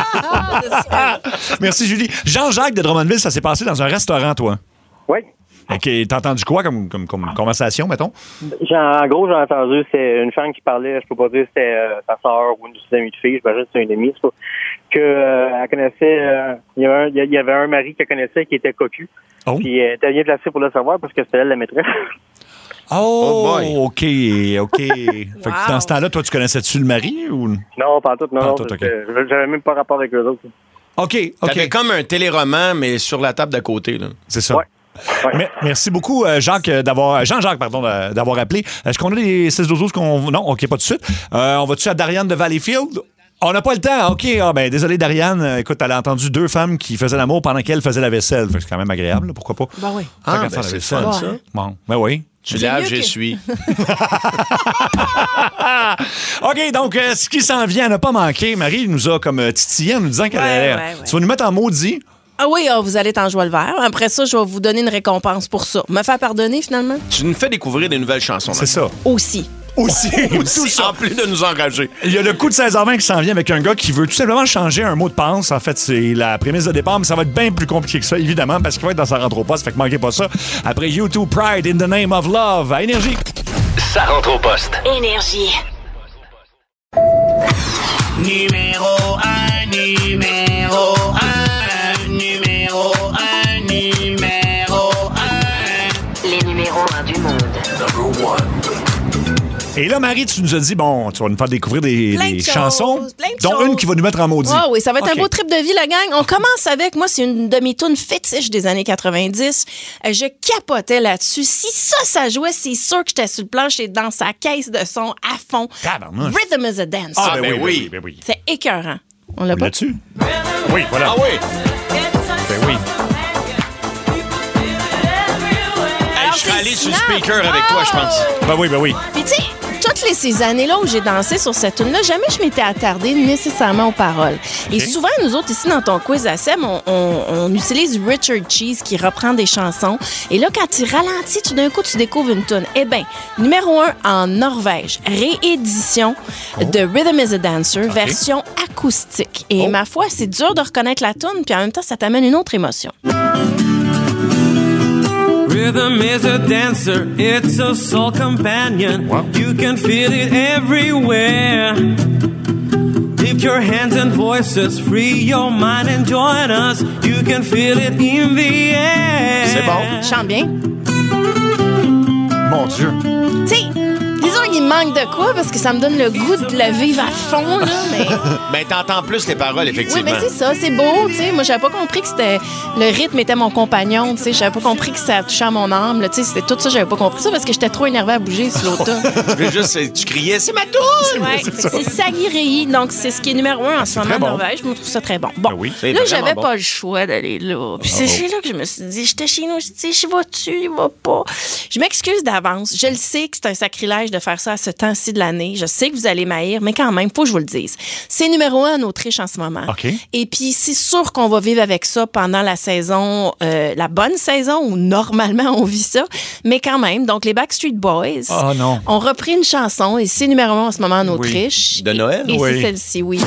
Merci, Julie. Jean-Jacques de Drummondville, ça s'est passé dans un restaurant, toi? Oui. OK. T'as entendu quoi comme conversation, mettons? En gros, j'ai entendu, c'est une femme qui parlait, je peux pas dire si c'était sa sœur ou une de ses amies de fille, j'imagine que c'est une amie, c'est pas, elle connaissait, il y avait un mari qu'elle connaissait qui était cocu. Puis elle était bien placée pour le savoir parce que c'était elle la maîtresse. OK. Fait que dans ce temps-là, toi, tu connaissais-tu le mari ou? Non, pas tout, non. Okay. J'avais même pas rapport avec eux autres. OK. T'avais comme un téléroman, mais sur la table d'à côté, là. C'est ça. Ouais. Merci beaucoup, Jean-Jacques, d'avoir appelé. Est-ce qu'on a les 6-12-12 qu'on... Non, OK, pas tout de suite. On va-tu à Dariane de Valleyfield? On n'a pas le temps. OK. Désolé, Dariane. Écoute, elle a entendu 2 femmes qui faisaient l'amour pendant qu'elle faisait la vaisselle. C'est quand même agréable. Là, pourquoi pas? Ben oui. C'est fun, ça. Bon, ben oui. Tu laves, j'essuie. OK, donc, ce qui s'en vient n'a pas manqué. Marie nous a comme titillé en nous disant qu'elle allait... Tu vas nous mettre en maudit. Ah oui, vous allez t'en jouer le vert. Après ça, je vais vous donner une récompense pour ça. Me faire pardonner, finalement? Tu nous fais découvrir des nouvelles chansons. C'est ça. Aussi. Tout ça. En plus de nous enrager. Il y a le coup de 16h20 qui s'en vient avec un gars qui veut tout simplement changer un mot de passe. En fait, c'est la prémisse de départ, mais ça va être bien plus compliqué que ça, évidemment, parce qu'il va être dans sa rentre au poste. Fait que manquez pas ça. Après YouTube Pride in the Name of Love à Énergie. Ça rentre au poste. Énergie. Numéro 1, numéro 1, numéro 1, numéro 1. Les numéros 1 du monde. Number 1. Et là, Marie, tu nous as dit, bon, tu vas nous faire découvrir des chansons, dont une qui va nous mettre en maudit. Oh, oui, ça va être un beau trip de vie, la gang. On commence avec, moi, c'est une de mes tunes fétiches des années 90. Je capotais là-dessus. Si ça jouait, c'est sûr que j'étais sur le plancher dans sa caisse de son à fond. Rhythm is a Dance. Ah, ben oui. C'est écœurant. On l'a pas? Là-dessus? Oui, voilà. Ah oui. Ben oui. Je serais allé sur le speaker avec toi, je pense. Ben oui. Puis tu sais, toute ces années-là où j'ai dansé sur cette tune-là, jamais je m'étais attardée nécessairement aux paroles. Et souvent, nous autres, ici, dans ton quiz à Sem, on utilise Richard Cheese qui reprend des chansons. Et là, quand il ralentit, tout d'un coup, tu découvres une tune. Eh bien, numéro 1 en Norvège, réédition de Rhythm is a Dancer, version acoustique. Et ma foi, c'est dur de reconnaître la tune, puis en même temps, ça t'amène une autre émotion. Rhythm is a dancer, it's a soul companion. Wow. You can feel it everywhere. Lift your hands and voices, free your mind and join us. You can feel it in the air. C'est bon. Chante bien. Mon Dieu. Tu sais, disons qu'il manque de quoi, parce que ça me donne le goût de la vivre à fond, là, mais... Ben, t'entends plus les paroles, effectivement. Oui, ben c'est ça, c'est beau, tu sais. Moi, j'avais pas compris que le rythme était mon compagnon, tu sais. J'avais pas compris que ça touchait à mon âme, tu sais. C'était tout ça, j'avais pas compris ça parce que j'étais trop énervée à bouger sur l'automne. Tu criais, c'est ma toune! Ouais, c'est Sagirei, donc c'est ce qui est numéro 1 en ce moment en Norvège. Je me trouve ça très bon. Bon, là, j'avais pas le choix d'aller là. Puis c'est là que je me suis dit, j'étais chez nous, je dis, je vais-tu, il va pas. Je m'excuse d'avance. Je le sais que c'est un sacrilège de faire ça à ce temps-ci de l'année. Je sais que vous allez m'haïr, mais quand même, faut que je vous le dise. C'est numéro 1 en Autriche en ce moment. Okay. Et puis, c'est sûr qu'on va vivre avec ça pendant la saison, la bonne saison, où normalement on vit ça. Mais quand même, donc les Backstreet Boys ont repris une chanson et c'est numéro 1 en ce moment en Autriche. Oui. De Noël? Et c'est celle-ci, oui.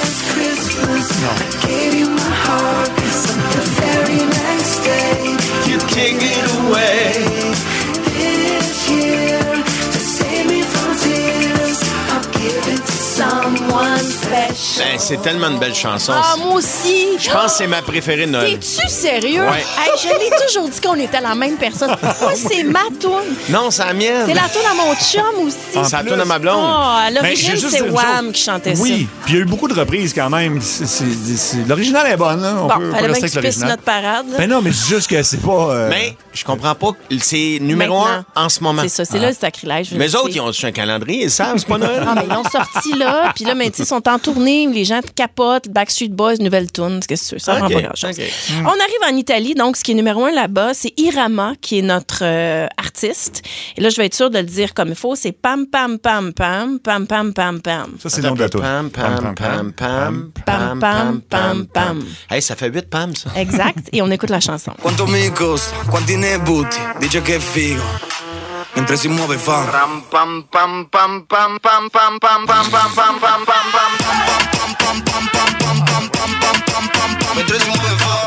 Ben, c'est tellement une belle chanson. Ah, moi aussi. Je pense que c'est ma préférée de Noël. T'es-tu sérieux? Ouais. Hey, je l'ai toujours dit qu'on était la même personne. Moi, c'est ma toune. Non, c'est la mienne. C'est la toune à mon chum aussi. C'est la toune à ma blonde. Oh, à l'origine, c'est Wham qui chantait ça. Oui, puis il y a eu beaucoup de reprises quand même. L'original est bonne. Hein? On peut fallait bien rester que tu pisses notre parade. Ben non, mais c'est juste que c'est pas... Mais je comprends pas. C'est numéro 1 en ce moment. C'est ça, c'est là le sacrilège. Mais eux autres, ils ont un calendrier, ils savent, c'est pas Noël. Non, mais ils l'ont sorti là. Puis là, mais ils sont en tournée, les gens capotent, Backstreet Boys, nouvelle tune, qu'est-ce que c'est? Ça rend pas grand-chose. On arrive en Italie, donc ce qui est numéro 1 là-bas, c'est Irama, qui est notre artiste. Et là, je vais être sûre de le dire comme il faut, c'est pam, pam, pam, pam, pam, pam, pam, pam. Ça, c'est le nom de la tune. Pam, pam, pam, pam, pam, pam, pam, pam. Hey, ça fait 8 pam, ça. Exact, et on écoute la chanson. Quanto mi costa, quanti ne butti, dice che è figo. Mentre si muove fa pam pam pam pam pam pam pam pam pam pam pam pam pam. Mentre si muove fa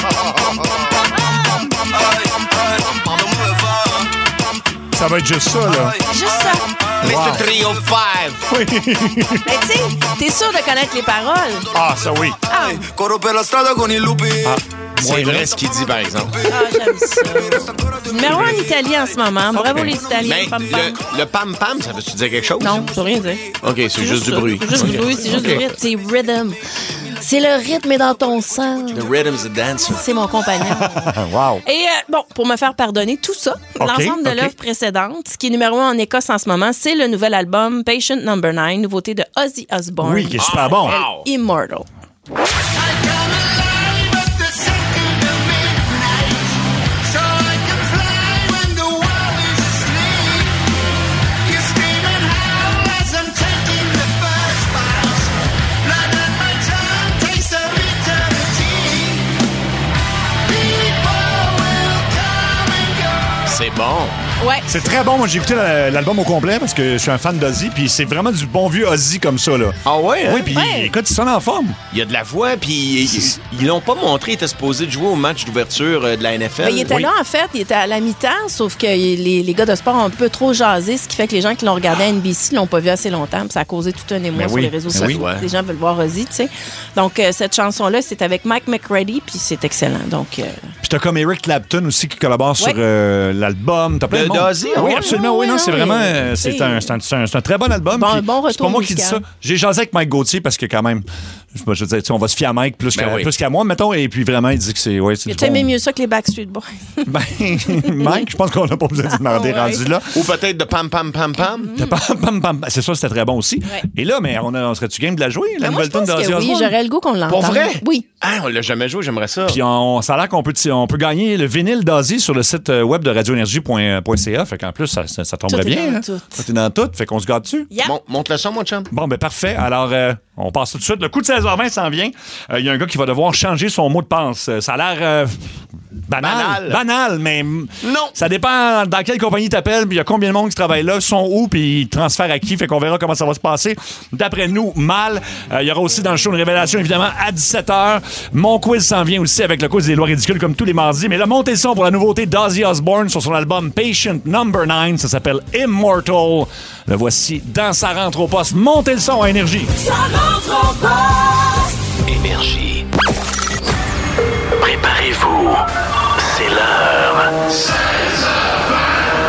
ça va être juste ça, là. Juste ça. Mr. 305. Oui. Mais tu sais, t'es sûr de connaître les paroles? Ah, ça oui. Ah. Corro per la strada con i lupi. C'est vrai ce qu'il dit, par exemple. Ah, j'aime ça. Numéro 1 en Italie en ce moment. Bravo les Italiens. Mais pam, pam. le pam-pam, ça veut-tu dire quelque chose? Non, ça veut rien dire. OK, c'est juste du bruit. C'est juste du bruit, c'est juste du rythme. C'est rhythm. C'est le rythme est dans ton sang. The rhythm's a dancer. C'est mon compagnon. Wow. Et bon, pour me faire pardonner tout ça, l'ensemble de l'œuvre précédente, ce qui est numéro 1 en Écosse en ce moment, c'est le nouvel album Patient No. 9, nouveauté de Ozzy Osbourne. Oui, qui est super bon. Immortal. C'est bon. Ouais. C'est très bon. Moi, j'ai écouté l'album au complet parce que je suis un fan d'Ozzy, puis c'est vraiment du bon vieux Ozzy comme ça, là. Ah ouais? Hein? Oui, puis écoute, il sonne en forme. Il y a de la voix, puis ils l'ont pas montré. Il était supposé de jouer au match d'ouverture de la NFL. Ben, il était là, en fait. Il était à la mi-temps, sauf que les gars de sport ont un peu trop jasé, ce qui fait que les gens qui l'ont regardé à NBC l'ont pas vu assez longtemps, puis ça a causé tout un émoi sur les réseaux sociaux. Ouais. Les gens veulent voir Ozzy, tu sais. Donc, cette chanson-là, c'est avec Mike McReady, puis c'est excellent. Donc, puis t'as comme Eric Clapton aussi qui collabore sur l'album. T'as plein de monde. D'Ozzy, oui, absolument. Oui, non, c'est vraiment... C'est un très bon album. Bon retour c'est pas moi qui dis musical. ça. J'ai jasé avec Mike Gauthier parce que quand même, Je veux dire, on va se fier à Mike plus qu'à moi, mettons. Et puis vraiment, il dit que c'est. Ouais, c'est tu aimais mieux ça que les Backstreet Boys? Ben, Mike, je pense qu'on n'a pas besoin de demander rendu là. Ou peut-être de pam, pam, pam, pam. De pam, pam, pam. C'est ça, c'était très bon aussi. Ouais. Et là, mais on serait-tu game de la jouer, la nouvelle tune d'Ozzy Osbourne? Oui, j'aurais le goût qu'on l'entende. Pour vrai? Oui. Ah, on l'a jamais joué, j'aimerais ça. Puis ça a l'air qu'on peut gagner le vinyle d'Ozzy sur le site web de radioénergie.ca. Fait qu'en plus, ça tomberait tout est bien. dans Hein? tout. Tout est dans tout. Fait qu'on se garde dessus. Yeah. Bon, monte le son, mon chum. Bon, ben parfait. Alors, on passe tout de suite. Le coup de 16h20 s'en vient. Il y a un gars qui va devoir changer son mot de passe. Ça a l'air banal, mais non. Ça dépend dans quelle compagnie t'appelles, puis il y a combien de monde qui travaille là, sont où, puis ils transfèrent à qui. Fait qu'on verra comment ça va se passer. D'après nous, mal. Il y aura aussi dans le show une révélation, évidemment, à 17h. Mon quiz s'en vient aussi avec le quiz des lois ridicules, comme tous les mardis. Mais là, montez le son pour la nouveauté d'Ozzy Osbourne sur son album Patient Number 9. Ça s'appelle Immortal. Le voici dans Sa rentre au poste. Montez le son à Énergie. Ça rentre au poste. Énergie. Préparez-vous. C'est l'heure. 16h20.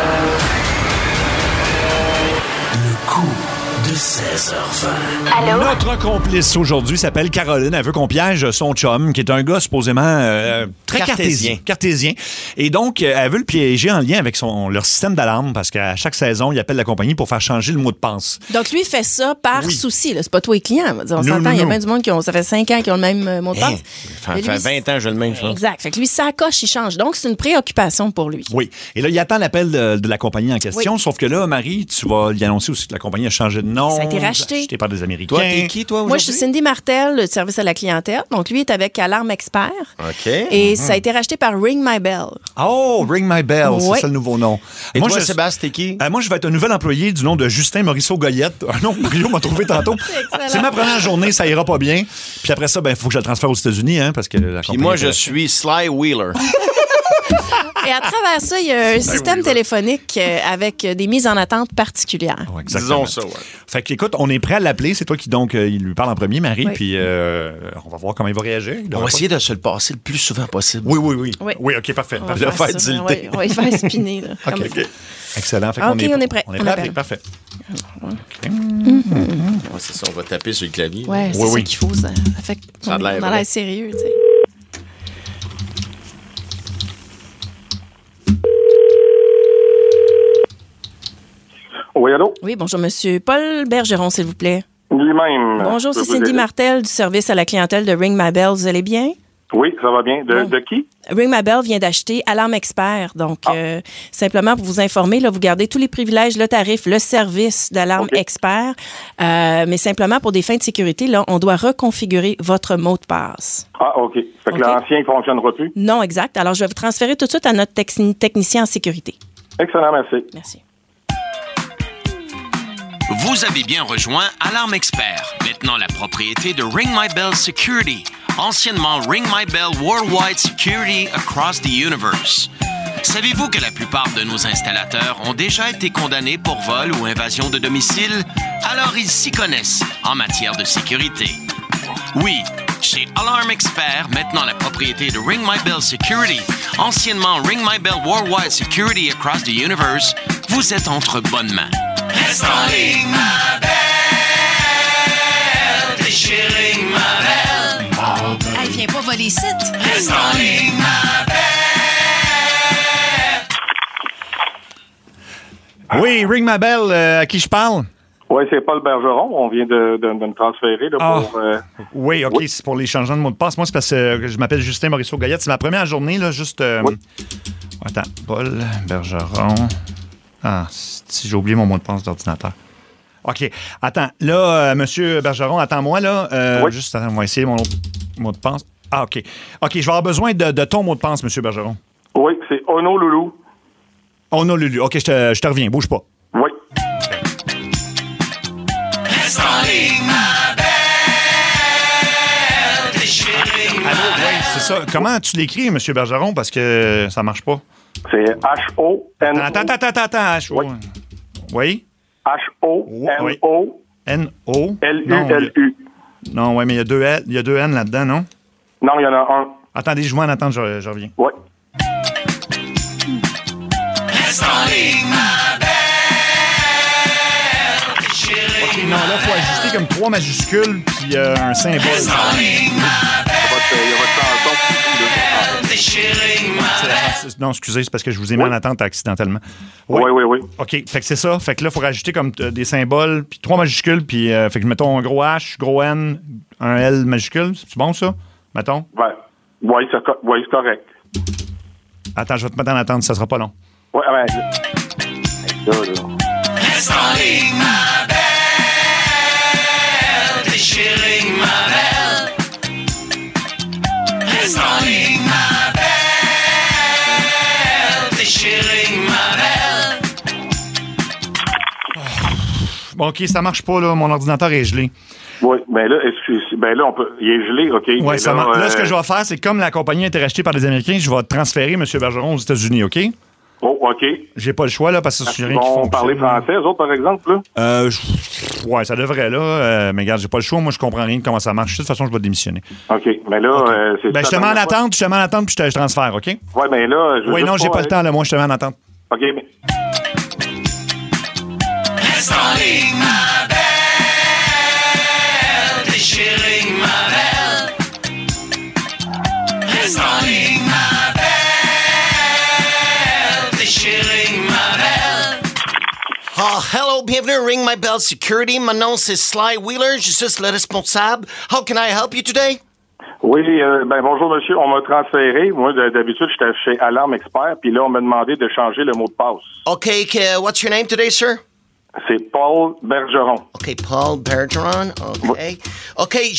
Le coup de 16h20. Allô? Notre complice aujourd'hui s'appelle Caroline. Elle veut qu'on piège son chum, qui est un gars supposément très cartésien. Et donc, elle veut le piéger en lien avec leur système d'alarme, parce qu'à chaque saison, il appelle la compagnie pour faire changer le mot de passe. Donc, lui, il fait ça par souci. Là. C'est pas toi et client. On s'entend, il y a bien du monde ça fait 5 ans qu'ils ont le même mot de passe. Ça fait 20 ans, j'ai le même. Exact. Fait que lui, ça coche, il change. Donc, c'est une préoccupation pour lui. Oui. Et là, il attend l'appel de la compagnie en question. Sauf que là, Marie, tu vas lui annoncer aussi que la compagnie a changé de nom. Ça a été racheté. Acheté par des Américains. Toi, t'es qui, toi, aujourd'hui? Moi, je suis Cindy Martel, le service à la clientèle. Donc, lui est avec Alarme Expert. OK. Et ça a été racheté par Ring My Bell. Oh, Ring My Bell, Ouais. c'est ça le nouveau nom. Et moi, toi, Sébastien, t'es qui? Moi, je vais être un nouvel employé du nom de Justin Morisseau-Goyette. Un nom que Mario m'a trouvé tantôt. C'est ma première journée, ça ira pas bien. Puis après ça, il faut que je le transfère aux États-Unis, hein, parce que la Puis moi, je suis Sly Wheeler. Et à travers ça, il y a un système téléphonique avec des mises en attente particulières. Ouais, disons ça, ouais. Fait que, écoute, on est prêt à l'appeler. C'est toi qui, donc, il lui parle en premier, Marie. Oui. Puis on va voir comment il va réagir. On va essayer de se le passer le plus souvent possible. Oui. Oui, OK, parfait. On va Le faire faire ça. dilter. On va y faire spinner. Là, OK. Excellent. Fait OK, qu'on on est prêt. On est On prêt. appelle. Parfait. Ouais, c'est ça, on va taper sur le clavier. Ouais, c'est ça qu'il faut. Ça fait Ça a qu'on l'air a vrai. l'air sérieux, tu sais. Oui, allô? Oui, bonjour, Monsieur Paul Bergeron, s'il vous plaît. Lui-même. Bonjour, Je c'est peux vous Cindy aider? Martel du service à la clientèle de Ring My Bell. Vous allez bien? Oui, ça va bien. De qui? Ring My Bell vient d'acheter Alarme Expert. Donc, simplement pour vous informer, là, vous gardez tous les privilèges, le tarif, le service d'Alarme Expert. Mais simplement pour des fins de sécurité, là, on doit reconfigurer votre mot de passe. Ah, OK. Fait que l'ancien ne fonctionnera plus? Non, exact. Alors, je vais vous transférer tout de suite à notre technicien en sécurité. Excellent, merci. Merci. Vous avez bien rejoint Alarme Expert, maintenant la propriété de Ring My Bell Security, anciennement Ring My Bell Worldwide Security Across the Universe. Savez-vous que la plupart de nos installateurs ont déjà été condamnés pour vol ou invasion de domicile? Alors ils s'y connaissent en matière de sécurité. Oui, chez Alarme Expert, maintenant la propriété de Ring My Bell Security, anciennement Ring My Bell Worldwide Security Across the Universe, vous êtes entre bonnes mains. Reste en ligne, ma belle. T'es chez Ring Ma Belle. Hey, viens pas voler ici. Reste en ligne, ma belle. Oui, Ring My Bell, à qui je parle? Oui, c'est Paul Bergeron. On vient de me transférer là, pour... Oui, OK, c'est pour les changements de mot de passe. Moi, c'est parce que je m'appelle Justin Morisseau-Goyette. C'est ma première journée, là, juste... Attends, Paul Bergeron... Ah, si j'ai oublié mon mot de passe d'ordinateur. OK. Attends, là, Monsieur Bergeron, attends-moi, là. Juste, attends, on va essayer mon autre mot de passe. Ah, OK. OK, je vais avoir besoin de ton mot de passe, Monsieur Bergeron. Oui, c'est Honolulu. Honolulu. OK, je te reviens. Bouge pas. Oui. Reste en ligne, ma belle. T'es chez Ring Ma Oui, Belle. c'est ça. Comment tu l'écris, Monsieur Bergeron? Parce que ça marche pas. C'est H-O-N-O. Attends. H-O. Oui? H-O-N-O. N-O. L-U-L-U. Non, oui, mais il y a deux N là-dedans, non? Non, il y en a un. Attendez, je vois en attente, je reviens. Oui. Reste en ligne, ma belle. T'es chez Ring Non, là, il faut ajuster comme 3 majuscules puis un symbole. Reste en ligne, ma belle. Il y a votre chanson. Non, excusez, c'est parce que je vous ai mis en attente accidentellement. Oui. OK, fait que c'est ça. Fait que là, il faut rajouter comme des symboles, puis 3 majuscules, puis fait que mettons un gros H, gros N, un L majuscule. C'est bon, ça? Mettons? Oui, c'est correct. Attends, je vais te mettre en attente, ça sera pas long. Oui, ben... Reste en ligne, ma belle. Déchirée, ma belle. Reste en ligne, ma belle. Déchirée, ma belle. Bon, OK, ça marche pas, là. Mon ordinateur est gelé. Oui, mais là, on peut. Il est gelé, OK. Oui, ça marche. Là, ce que je vais faire, c'est comme la compagnie a été rachetée par les Américains, je vais transférer M. Bergeron aux États-Unis, OK? Oh, OK. J'ai pas le choix, là, parce que c'est rien qui fonctionne. fonctionne. Ils vont parler français, eux autres, par exemple, là? Ouais, ça devrait, là. Mais regarde, j'ai pas le choix. Moi, je comprends rien de comment ça marche. De toute façon, je vais démissionner. OK. Mais là, c'est je te mets en attente, puis je te transfère, OK? Oui, mais là... Oui, non, j'ai pas le temps, là. Moi, je te mets en attente. OK, mais... Reste en ligne, ma belle. Déchirée, ma belle. Reste en ligne, ma belle. Déchirée, ma belle. Oh, hello, bienvenue à Ring My Bell Security. Mon nom, c'est Sly Wheeler. Je suis le responsable. How can I help you today? Oui, bonjour, monsieur. On m'a transféré. Moi, d'habitude, j'étais chez Alarme Expert, puis là, on m'a demandé de changer le mot de passe. Okay, what's your name today, sir? C'est Paul Bergeron. Okay, Paul Bergeron. Okay. Okay,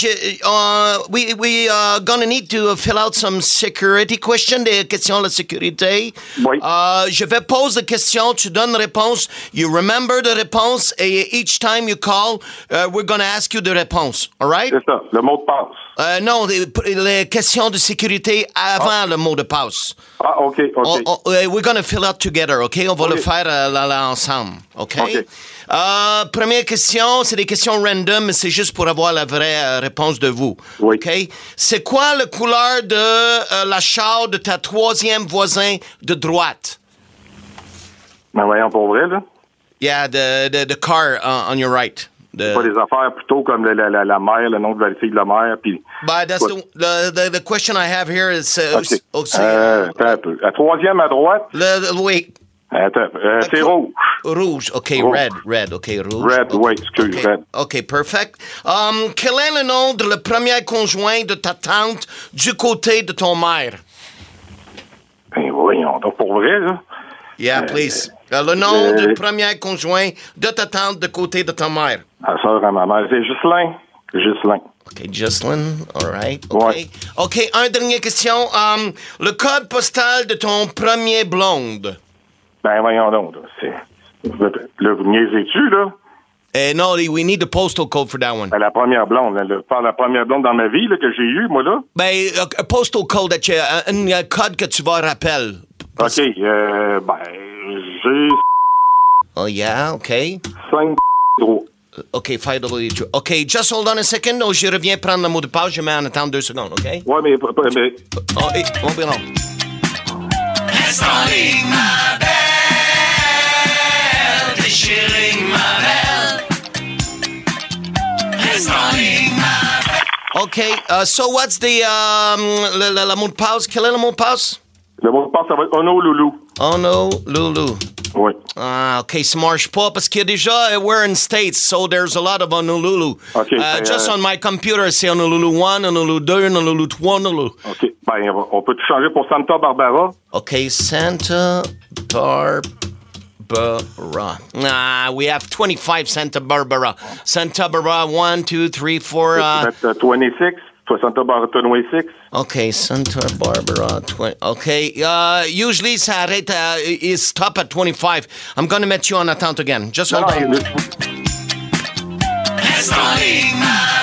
we gonna need to fill out some security questions, des questions de sécurité. Oui. Je vais poser des questions, tu donnes réponse. You remember the réponse, et each time you call, we're gonna ask you the réponse. All right? C'est ça, le mot de passe. Non, les questions de sécurité avant le mot de passe. Ah, OK. We're gonna fill out together, OK? On va le faire là ensemble, OK? Première question, c'est des questions random, mais c'est juste pour avoir la vraie réponse de vous. Oui. OK? C'est quoi la couleur de la char de ta troisième voisin de droite? Ben voyons, pour vrai, là. Yeah, the car on your right. Pas des affaires plutôt comme la mère, le nom de la fille de la mère, puis... But that's the question I have here is... Attends un peu. La troisième à droite? Oui. Attends, c'est rouge. Rouge, OK, red, OK, rouge. Red, oui, excuse, okay. red. OK, perfect. Quel est le nom de le premier conjoint de ta tante du côté de ton mère? Ben voyons, donc pour vrai, là. Yeah, please. Le nom du premier conjoint de ta tante du côté de ta mère. La sœur à ma mère, c'est Ghislain. OK, Ghislain, all right. OK. Ouais. OK, une dernière question. Le code postal de ton premier blonde? Ben voyons donc, là, là, vous niaisez-tu, là? No, we need the postal code for that one. Ben, la première blonde, la première blonde dans ma vie, là, que j'ai eue, moi, là. Ben, a postal code, un code que tu vas rappeler. OK, j'ai... Oh, yeah, OK. 5 OK, 5W2. OK, just hold on a second, ou je reviens prendre le mot de passe, je mets en attente 2 secondes, OK? Ouais, mais... Oh, on be long. Reste en ligne, ma belle. Déchirée, ma belle. Reste en ligne, ma belle. OK, so what's the... le mot de passe? Quel est le mot de passe? Le mot de passe, ça va être Honolulu. Honolulu. Oui. Ah, OK, ça marche pas parce qu'il y a déjà, we're in States, so there's a lot of Honolulu. OK. Just on my computer, c'est Honolulu 1, Honolulu 2, Honolulu 3, Honolulu. OK, ben, on peut tout changer pour Santa Barbara? OK, Santa Barbara. We have 25 Santa Barbara. Santa Barbara, 1, 2, 3, 4... That's 26. Santa Barbara 26. OK, Santa Barbara 20. OK, usually ça arrête, it stop at 25. I'm going to met you on attente again. Just hold on. Reste en ligne, ma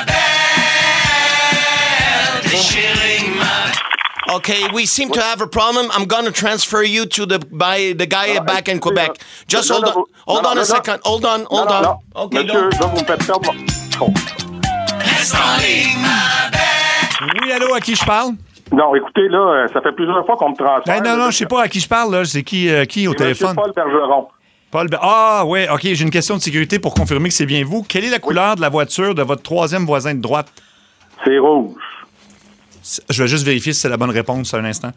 belle. Déchirée, ma belle. OK, we seem to have a problem. I'm going to transfer you to the guy back in Quebec. Just hold on. Hold on a second. Hold on. OK, monsieur, là, vous me faites perdre mon... Reste en ligne, ma belle. Oui, allô, à qui je parle? Non, écoutez, là, ça fait plusieurs fois qu'on me transfère. Non, je sais pas à qui je parle, là. C'est qui au téléphone? Monsieur Paul Bergeron. Paul Ah, oui, OK, j'ai une question de sécurité pour confirmer que c'est bien vous. Quelle est la couleur de la voiture de votre troisième voisin de droite? C'est rouge. Je vais juste vérifier si c'est la bonne réponse un instant.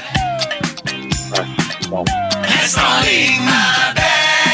Bon. Reste en ligne, ma belle.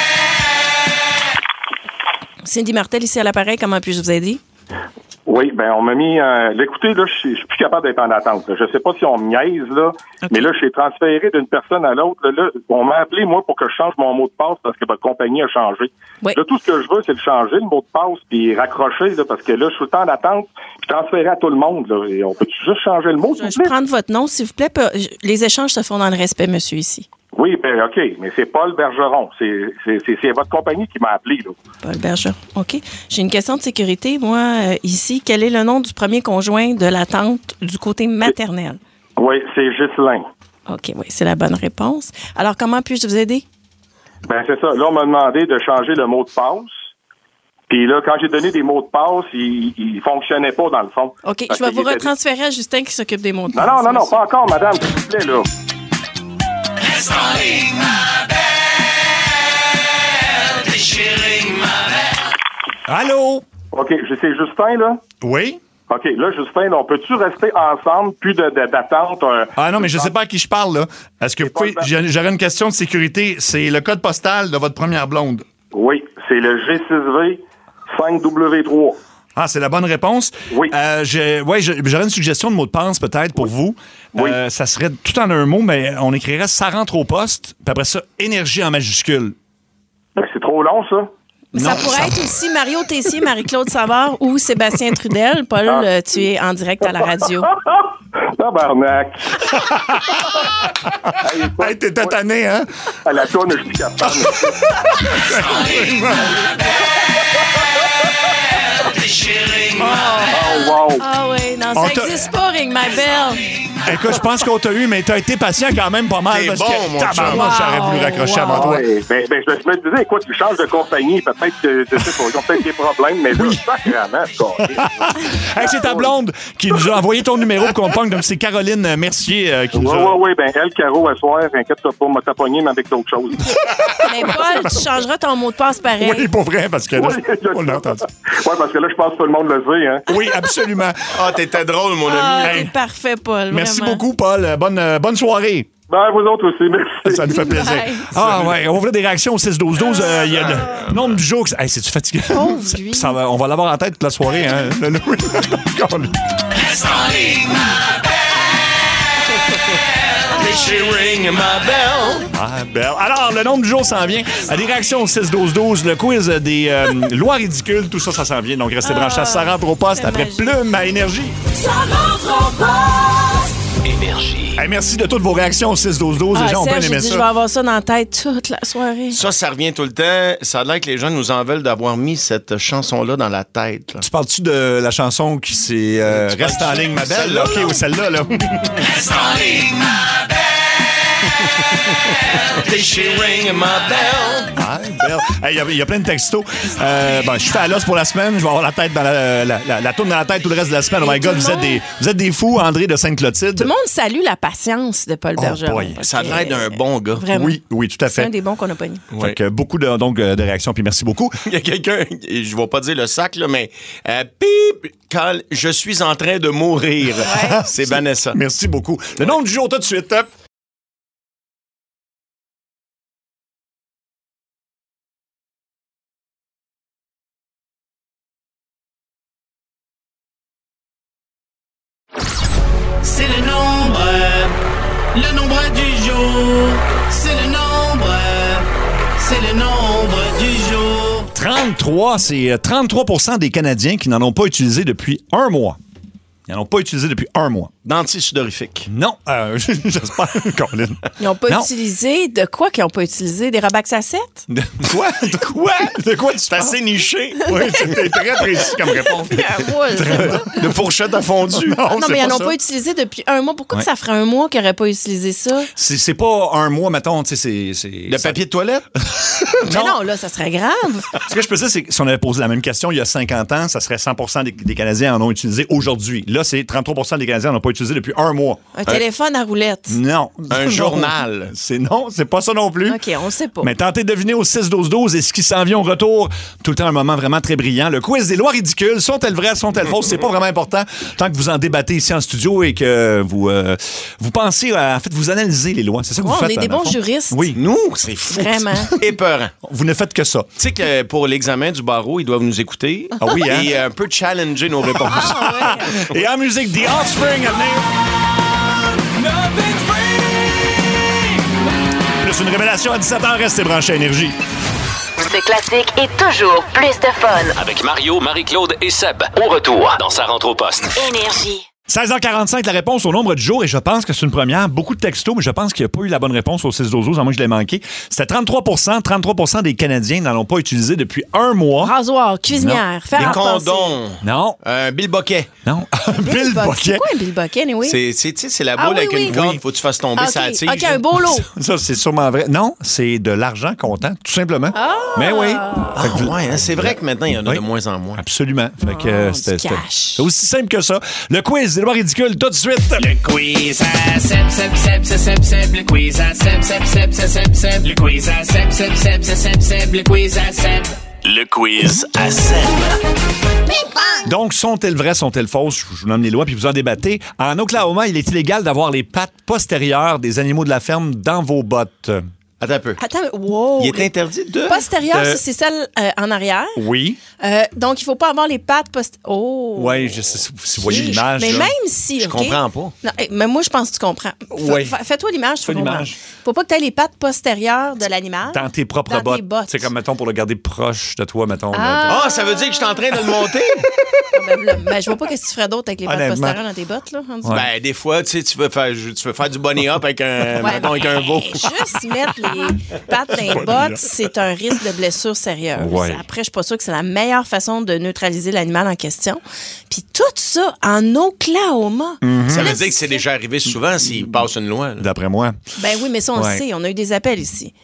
Cindy Martel, ici à l'appareil, comment puis-je vous aider? Oui, on m'a mis... écoutez, là, je suis plus capable d'être en attente. Là. Je sais pas si on me niaise, là, mais là, je suis transféré d'une personne à l'autre. Là, on m'a appelé, moi, pour que je change mon mot de passe parce que votre compagnie a changé. Oui. Là, tout ce que je veux, c'est de changer le mot de passe puis raccrocher, là, parce que là, je suis tout le temps en attente puis transférer à tout le monde. Là. Et on peut juste changer le mot, s'il vous Je plaît? vais prendre votre nom, s'il vous plaît. Les échanges se font dans le respect, monsieur, ici. Oui, OK, mais c'est Paul Bergeron. C'est votre compagnie qui m'a appelé, là. Paul Bergeron, OK. J'ai une question de sécurité, moi, ici. Quel est le nom du premier conjoint de la tante du côté maternel? Oui, c'est Ghislain. OK, oui, c'est la bonne réponse. Alors, comment puis-je vous aider? C'est ça. Là, on m'a demandé de changer le mot de passe. Puis là, quand j'ai donné des mots de passe, ils fonctionnaient pas, dans le fond. OK, je vais vous retransférer à Justin qui s'occupe des mots de passe. Non, pas encore, madame, s'il vous plaît, là. Reste en ligne, ma belle. T'es chérie, ma belle. Allô? OK, c'est Justin, là? Oui? OK, là, Justin, là, on peut-tu rester ensemble, plus d'attente? Ah non, mais je sais pas à qui je parle, là. Est-ce que vous pouvez... J'aurais une question de sécurité. C'est le code postal de votre première blonde. Oui, c'est le G6V 5W3. Ah, c'est la bonne réponse. Oui. J'aurais une suggestion de mot de passe peut-être pour vous. Oui. Ça serait tout en un mot, mais on écrirait « ça rentre au poste », puis après ça, « énergie » en majuscule. C'est trop long, ça. Ça pourrait être aussi Mario Tessier, Marie-Claude Savard ou Sébastien Trudel. Paul, tu es en direct à la radio. Tabarnak! Hey, t'es tatané, hein? À la tourne, je suis capable. Oh, wow! Ah oui, non, ça n'existe pas, Ring My Bell. Écoute, je pense qu'on t'a eu, mais t'as été patient quand même pas mal. T'es parce bon, que, mon chum. j'aurais voulu raccrocher avant toi. Ouais, je me disais, écoute, tu changes de compagnie, peut-être que, je sais pas, ils ont peut-être des problèmes, mais là, sacrément, Hey, c'est ta blonde qui nous a envoyé ton numéro pour qu'on te pogne, donc c'est Caroline Mercier qui nous a... Oui, elle, Caro, à soir, inquiète-toi pas, m'a tapogné, mais avec d'autres choses. Mais Paul, tu changeras ton mot de passe pareil. Oui, pour vrai, parce que là, on l'a entendu. Oui, parce que là, je pense que tout le monde le sait, hein. Oui, absolument. Ah, t'étais drôle, mon ami. T'es parfait, Paul. Merci vraiment. beaucoup, Paul. Bonne soirée. Vous autres aussi, merci. Ça nous fait plaisir. Bye. Ah ouais, on ouvre des réactions au 6-12-12. Il y a le nombre du jour. Hey, c'est-tu fatigué? On va l'avoir en tête toute la soirée. Hein? Reste en ligne, ma belle. T'es chérie, ma belle. Ah, belle. Alors, le nombre du jour s'en vient. Des réactions au 6-12-12. Le quiz des lois ridicules. Tout ça, ça s'en vient. Donc, restez branchés à Ça rentre au poste après Plume à Énergie. Ça rentre au poste. Énergie. Hey, merci de toutes vos réactions au 6-12-12. Les gens ont bien Serge, aimé je ça. vais avoir ça dans la tête toute la soirée. Ça revient tout le temps. Ça a l'air que les gens nous en veulent d'avoir mis cette chanson-là dans la tête. Là. Tu parles-tu de la chanson qui c'est Reste en ligne, ma belle? Celle-là, OK, ou celle-là, là. Reste en ligne, ma belle. T'es chérie, ma belle. Ah, belle. Hey, il y a plein de textos. Je suis fait à l'os pour la semaine. Je vais avoir la tête dans la tourne dans la tête tout le reste de la semaine. Oh my God, vous êtes des fous, André de Sainte-Clotilde. Tout le monde salue la patience de Paul Bergeron. boy. Ça a l'air d'un bon gars. Vraiment. Oui, tout à C'est fait. un des bons qu'on a pogné. Fait que beaucoup de réactions, puis merci beaucoup. Il y a quelqu'un, je vais pas dire le sac, là, mais pip, quand je suis en train de mourir. C'est Vanessa. Merci beaucoup. Le nom du jour tout de suite. C'est le nombre du jour. C'est le nombre du jour. 33, c'est 33% des Canadiens qui n'en ont pas utilisé depuis un mois. Ils n'en ont pas utilisé depuis un mois. Dentier sudorifique. Non, j'espère, Colin. Ils n'ont pas Non. utilisé... De quoi qu'ils n'ont pas utilisé? Des Robax à 7? De quoi? De quoi? De quoi tu C'est parles? assez niché. Oui, c'était très précis comme réponse. De fourchette à fondu. Non, mais ils n'en ont ça. pas utilisé depuis un mois. Pourquoi Ouais. que ça ferait un mois qu'ils n'auraient pas utilisé ça? C'est pas un mois, mettons, tu sais, c'est... Le papier de toilette? Mais non, là, ça serait grave. Ce que je peux dire, c'est que si on avait posé la même question il y a 50 ans, ça serait 100% des Canadiens en ont utilisé aujourd'hui. Là, c'est 33% des Canadiens n'en ont pas utilisé depuis 1 mois. Un téléphone à roulette. Non. Un journal. C'est pas ça non plus. OK, on sait pas. Mais tentez de deviner au 6-12-12 et ce qui s'en vient au retour. Tout le temps un moment vraiment très brillant. Le quiz des lois ridicules. Sont-elles vraies, sont-elles fausses? C'est pas vraiment important tant que vous en débattez ici en studio et que vous pensez, en fait, vous analysez les lois. C'est ça que vous faites. On est des bons juristes. Oui. Nous, c'est fou. Vraiment. Épeurant. Vous ne faites que ça. Tu sais que pour l'examen du barreau, ils doivent nous écouter. Ah oui, hein? Et un peu challenger nos réponses. Et en musique, The Offspring à venir. Plus une révélation à 17h, restez branchés à Énergie. Ce classique est toujours plus de fun. Avec Mario, Marie-Claude et Seb. Au retour dans Sa rentre au poste. Énergie. 16h45, la réponse au nombre du jour, et je pense que c'est une première. Beaucoup de textos, mais je pense qu'il n'y a pas eu la bonne réponse au 6-12-12, à moins que je l'ai manqué. C'était 33%. 33% des Canadiens n'en ont pas utilisé depuis 1 mois. Rasoir, cuisinière, faire Des à penser. condoms. Non. Bill Boquet. Non. Bill Boquet. C'est quoi un Bill Boquet, oui? C'est la boule avec une corde, faut que tu fasses tomber sa tige. OK, un beau lot. Ça, c'est sûrement vrai. Non, c'est de l'argent comptant, tout simplement. Mais oui. Ouais, hein, c'est vrai que maintenant, il y en a de moins en moins. Absolument. Fait que c'était aussi simple que ça. Le quiz des lois ridicules, tout de suite. Le quiz à Seb, Seb, Seb, Seb, Seb, Seb. Le quiz à Seb, Seb, Seb, Seb, Seb, Seb. Le quiz à Seb, Seb, Seb, Seb, Seb, Seb. Le quiz à Seb. Le quiz à Seb. Donc, sont-elles vraies, sont-elles fausses? Je vous nomme les lois, puis vous en débattez. En Oklahoma, il est illégal d'avoir les pattes postérieures des animaux de la ferme dans vos bottes. Attends un peu. Attends, wow. Il est interdit de... Postérieure, ça, c'est celle en arrière. Oui. Donc, il ne faut pas avoir les pattes Oh. Oui, je sais si vous voyez l'image. Mais là. même si, Je comprends pas. Non, mais moi, je pense que tu comprends. Oui. Fais-toi l'image, tu vas comprendre. l'image. Faut pas que tu aies les pattes postérieures de l'animal. Dans tes propres tes bottes. C'est comme, mettons, pour le garder proche de toi, mettons. Ah, ça veut dire que je suis en train de le monter? Ben, je vois pas ce que tu ferais d'autre avec les pattes Honnêtement. postérieures dans tes bottes, là. Ben, des fois, tu sais, tu veux faire du bunny hop avec avec un veau. Juste mettre les pattes dans les bottes, c'est un risque de blessure sérieuse. Ouais. Après, je suis pas sûre que c'est la meilleure façon de neutraliser l'animal en question. Puis tout ça en Oklahoma. Ça veut dire que c'est déjà arrivé souvent s'il passe une loi. Là. D'après moi. Ben oui, mais ça, on le sait. On a eu des appels ici.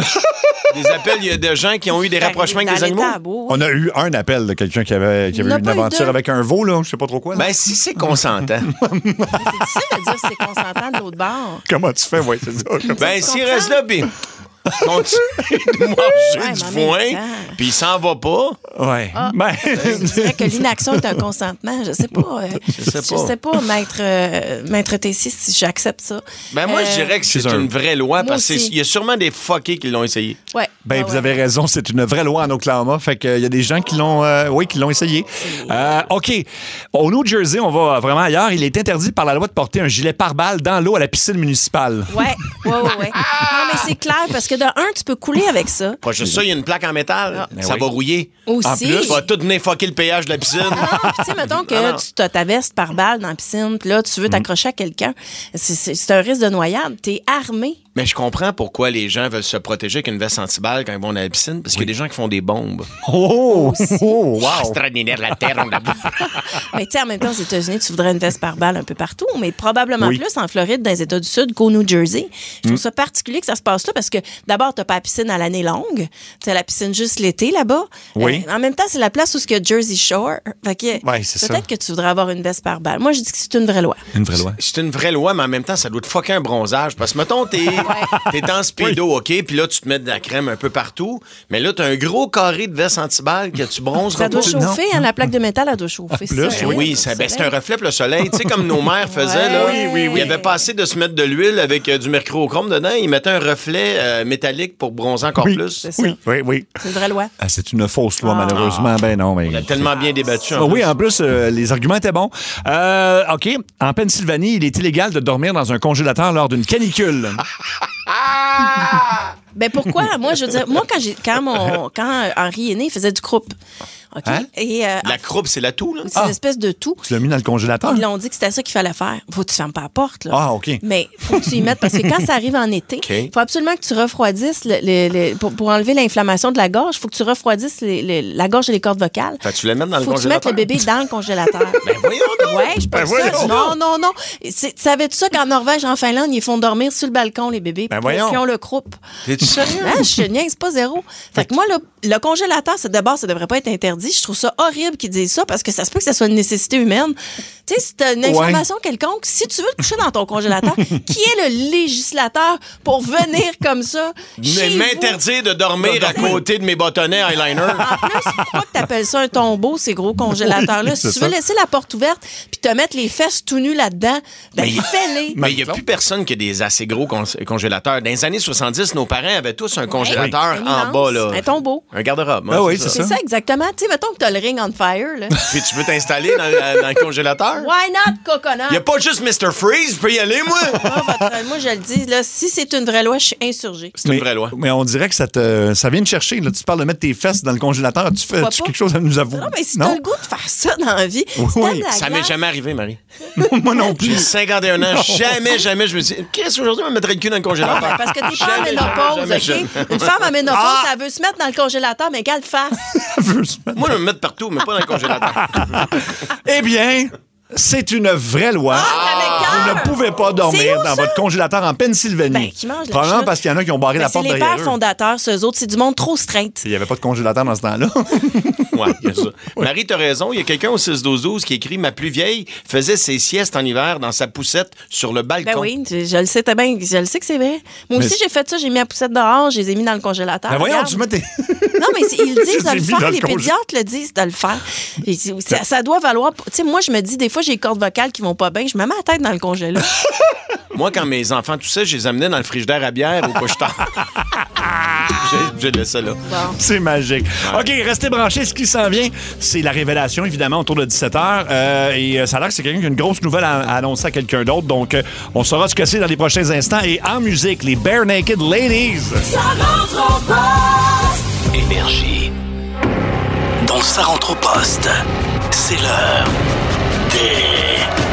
Des appels, il y a des gens qui ont eu des rapprochements avec des animaux. On a eu un appel de quelqu'un qui avait eu une aventure avec un veau, là, je sais pas trop quoi. Là. Ben, si c'est consentant. C'est difficile de dire si c'est consentant de l'autre bord. Comment tu fais, oui, c'est ça. Ben, s'il reste là, puis continue de manger du foin, puis il s'en va pas. Ouais. Ben, je dirais que l'inaction est un consentement. Je sais pas. Je sais pas, maître Tessier, si j'accepte ça. Ben, moi, je dirais que c'est une vraie loi, parce qu'il y a sûrement des fuckés qui l'ont essayé. Ouais. Ben, vous avez raison, c'est une vraie loi en Oklahoma. Fait qu'il y a des gens qui l'ont essayé. OK. Au New Jersey, on va vraiment ailleurs. Il est interdit par la loi de porter un gilet pare-balles dans l'eau à la piscine municipale. Ouais. Non, mais c'est clair, parce que de un, tu peux couler avec ça. Pas juste ça, il y a une plaque en métal. Ça va rouiller. Aussi. En plus, tu vas tout venir fucker le péage de la piscine. Tu sais, mettons que tu as ta veste par balle dans la piscine, puis là, tu veux t'accrocher à quelqu'un. C'est un risque de noyade. T'es armé. Mais je comprends pourquoi les gens veulent se protéger avec une veste antiballe quand ils vont dans la piscine, parce qu'il y a des gens qui font des bombes. Wow! Extraordinaire, la terre, on la Mais tu sais, en même temps, aux États-Unis, tu voudrais une veste par balle un peu partout, mais probablement plus en Floride, dans les États du Sud qu'au New Jersey. Je trouve ça particulier que ça se passe là, parce que d'abord, t'as pas la piscine à l'année longue. Tu as la piscine juste l'été là-bas. Oui. En même temps, c'est la place où il y a Jersey Shore. Fait que c'est peut-être que tu voudrais avoir une veste par balle. Moi, je dis que c'est une vraie loi. Une vraie loi. C'est une vraie loi, mais en même temps, ça doit te fucker un bronzage. Parce que, mettons, t'es en speedo, OK? Puis là, tu te mets de la crème un peu partout. Mais là, t'as un gros carré de veste antiballe que tu bronzes. Ça doit chauffer, hein, la plaque de métal, elle doit chauffer. Oui, c'est un reflet pour le soleil. Tu sais, comme nos mères faisaient, là. Il y avait pas assez de se mettre de l'huile avec du mercurochrome dedans. Ils mettaient un reflet métallique pour bronzer encore plus. Oui. C'est une vraie loi. C'est une fausse loi, malheureusement. Ben non, mais... On a tellement bien débattu. Oui, en plus, les arguments étaient bons. OK. En Pennsylvanie, il est illégal de dormir dans un congélateur lors d'une canicule. Ben pourquoi? Moi, je veux dire, quand Henri est né, il faisait du croupe. OK? Hein? Et, la croupe, c'est la toux, là? C'est une espèce de toux. Tu l'as mis dans le congélateur? Ils l'ont dit que c'était ça qu'il fallait faire. Faut que tu fermes pas la porte, là. Ah, OK. Mais faut que tu y mettes, parce que quand ça arrive en été, il faut absolument que tu refroidisses pour enlever l'inflammation de la gorge, il faut que tu refroidisses la gorge et les cordes vocales. Fait que tu les mets dans le congélateur? Faut que tu mettes le bébé dans le congélateur. Ben voyons donc! Ouais, je pense ça. Non. Savais-tu ça qu'en Norvège, en Finlande, ils font dormir sur le balcon, les bébés, ben qui ont le croupe? T'es-tu sérieux? Je te niaise, c'est pas zéro. Fait que moi, le congélateur, d'abord, ça devrait pas être interdit. interdit. Je trouve ça horrible qu'ils disent ça parce que ça se peut que ça soit une nécessité humaine. Tu sais, si t'as une information quelconque, si tu veux te coucher dans ton congélateur, qui est le législateur pour venir comme ça m'interdire de dormir à côté de mes bâtonnets eyeliner? En plus, pourquoi que t'appelles ça un tombeau, ces gros congélateurs-là? Si tu veux laisser la porte ouverte puis te mettre les fesses tout nus là-dedans, ben fais-les. Mais il n'y a plus personne qui a des assez gros congélateurs. Dans les années 70, nos parents avaient tous un congélateur en bas, là. Un tombeau. Un garde-robe. Ah oui, c'est ça. C'est ça, exactement. Tu sais, mettons que t'as le ring on fire, là. Puis tu peux t'installer dans le congélateur? Why not, coconut? Il n'y a pas juste Mr. Freeze, je peux y aller, moi? Moi, je le dis, là, si c'est une vraie loi, je suis insurgée. C'est une vraie loi. Mais on dirait que ça vient te chercher. Là. Tu parles de mettre tes fesses dans le congélateur. Tu fais quelque chose à nous avouer? Non, mais si t'as le goût de faire ça dans la vie, oui. Ça m'est jamais arrivé, Marie. Moi non plus. J'ai 51 ans. Jamais, je me suis dit, qu'est-ce qu'aujourd'hui, on mettrait le cul dans le congélateur? Parce que t'es pas en ménopause, OK? Une femme en ménopause, elle veut se mettre dans le congélateur, mais qu'elle le fasse. Moi, je vais me mettre partout, mais pas dans le congélateur. Eh bien... C'est une vraie loi. Vous ne pouvez pas dormir dans votre congélateur en Pennsylvanie. Qui mange la Probablement chenoute. parce qu'il y en a qui ont barré la porte derrière eux. C'est les pères fondateurs, ceux autres. C'est du monde trop straight. Il n'y avait pas de congélateur dans ce temps-là. Ouais, il y a ça. Marie, t'as raison. Il y a quelqu'un au 6-12-12 qui écrit « Ma plus vieille faisait ses siestes en hiver dans sa poussette sur le balcon. » Ben oui, je le sais bien. Je le sais que c'est vrai. Moi aussi, j'ai fait ça. J'ai mis la poussette dehors. Je les ai mis dans le congélateur. Ben voyons, tu mets tes... Non, mais ils disent de le faire. Les pédiatres le disent de le faire. Et ça doit valoir... Tu sais, moi, je me dis, des fois, j'ai les cordes vocales qui vont pas bien. Je me mets la tête dans le congélateur. Moi, quand mes enfants toussaient, je les amenais dans le frigidaire à bière au couche-tard. J'ai laissé ça là. Bon. C'est magique. OK, restez branchés. Ce qui s'en vient, c'est la révélation, évidemment, autour de 17h. Et ça a l'air que c'est quelqu'un qui a une grosse nouvelle à annoncer à quelqu'un d'autre. Donc, on saura ce que c'est dans les prochains instants. Et en musique, les Bare Naked Ladies. Ça rentre au poste. Énergie. Dans Ça rentre au poste, c'est l'heure des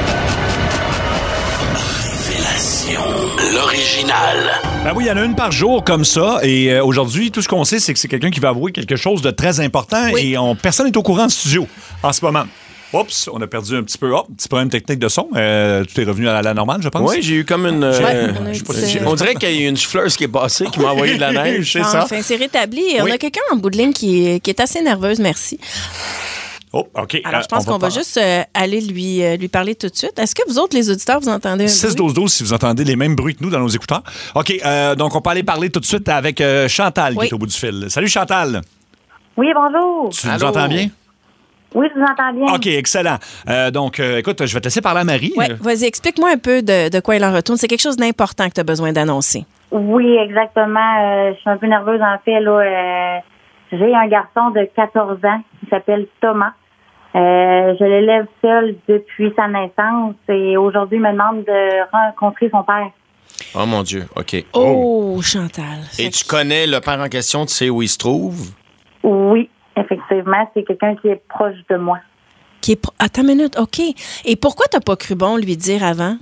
révélations. L'original. Ben oui, il y en a une par jour comme ça. Et aujourd'hui, tout ce qu'on sait, c'est que c'est quelqu'un qui va avouer quelque chose de très important. Oui. Et personne n'est au courant en studio en ce moment. Oups, on a perdu un petit peu. Petit problème technique de son. Tout est revenu à la normale, je pense. Oui, j'ai eu comme une... on dirait qu'il y a une souffleuse qui est passée, qui m'a envoyé de la neige. C'est ça. Enfin, c'est rétabli. Oui. On a quelqu'un en bout de ligne qui est assez nerveuse, merci. Oh, OK. Alors, je pense qu'on va juste aller lui parler tout de suite. Est-ce que vous autres, les auditeurs, vous entendez un 6-12-12 si vous entendez les mêmes bruits que nous dans nos écouteurs. OK, donc on peut aller parler tout de suite avec Chantal qui est au bout du fil. Salut Chantal. Oui, bonjour. Tu nous entends bien? Oui, je vous entends bien. OK, excellent. Donc, écoute, je vais te laisser parler à Marie. Oui, vas-y, explique-moi un peu de quoi il en retourne. C'est quelque chose d'important que tu as besoin d'annoncer. Oui, exactement. Je suis un peu nerveuse, en fait. Là, j'ai un garçon de 14 ans qui s'appelle Thomas. Je l'élève seul depuis sa naissance et aujourd'hui, il me demande de rencontrer son père. Oh mon Dieu, OK. Oh, Chantal. Et tu connais le père en question, tu sais où il se trouve? Oui, effectivement, c'est quelqu'un qui est proche de moi. Attends une minute, OK. Et pourquoi t'as pas cru bon lui dire avant?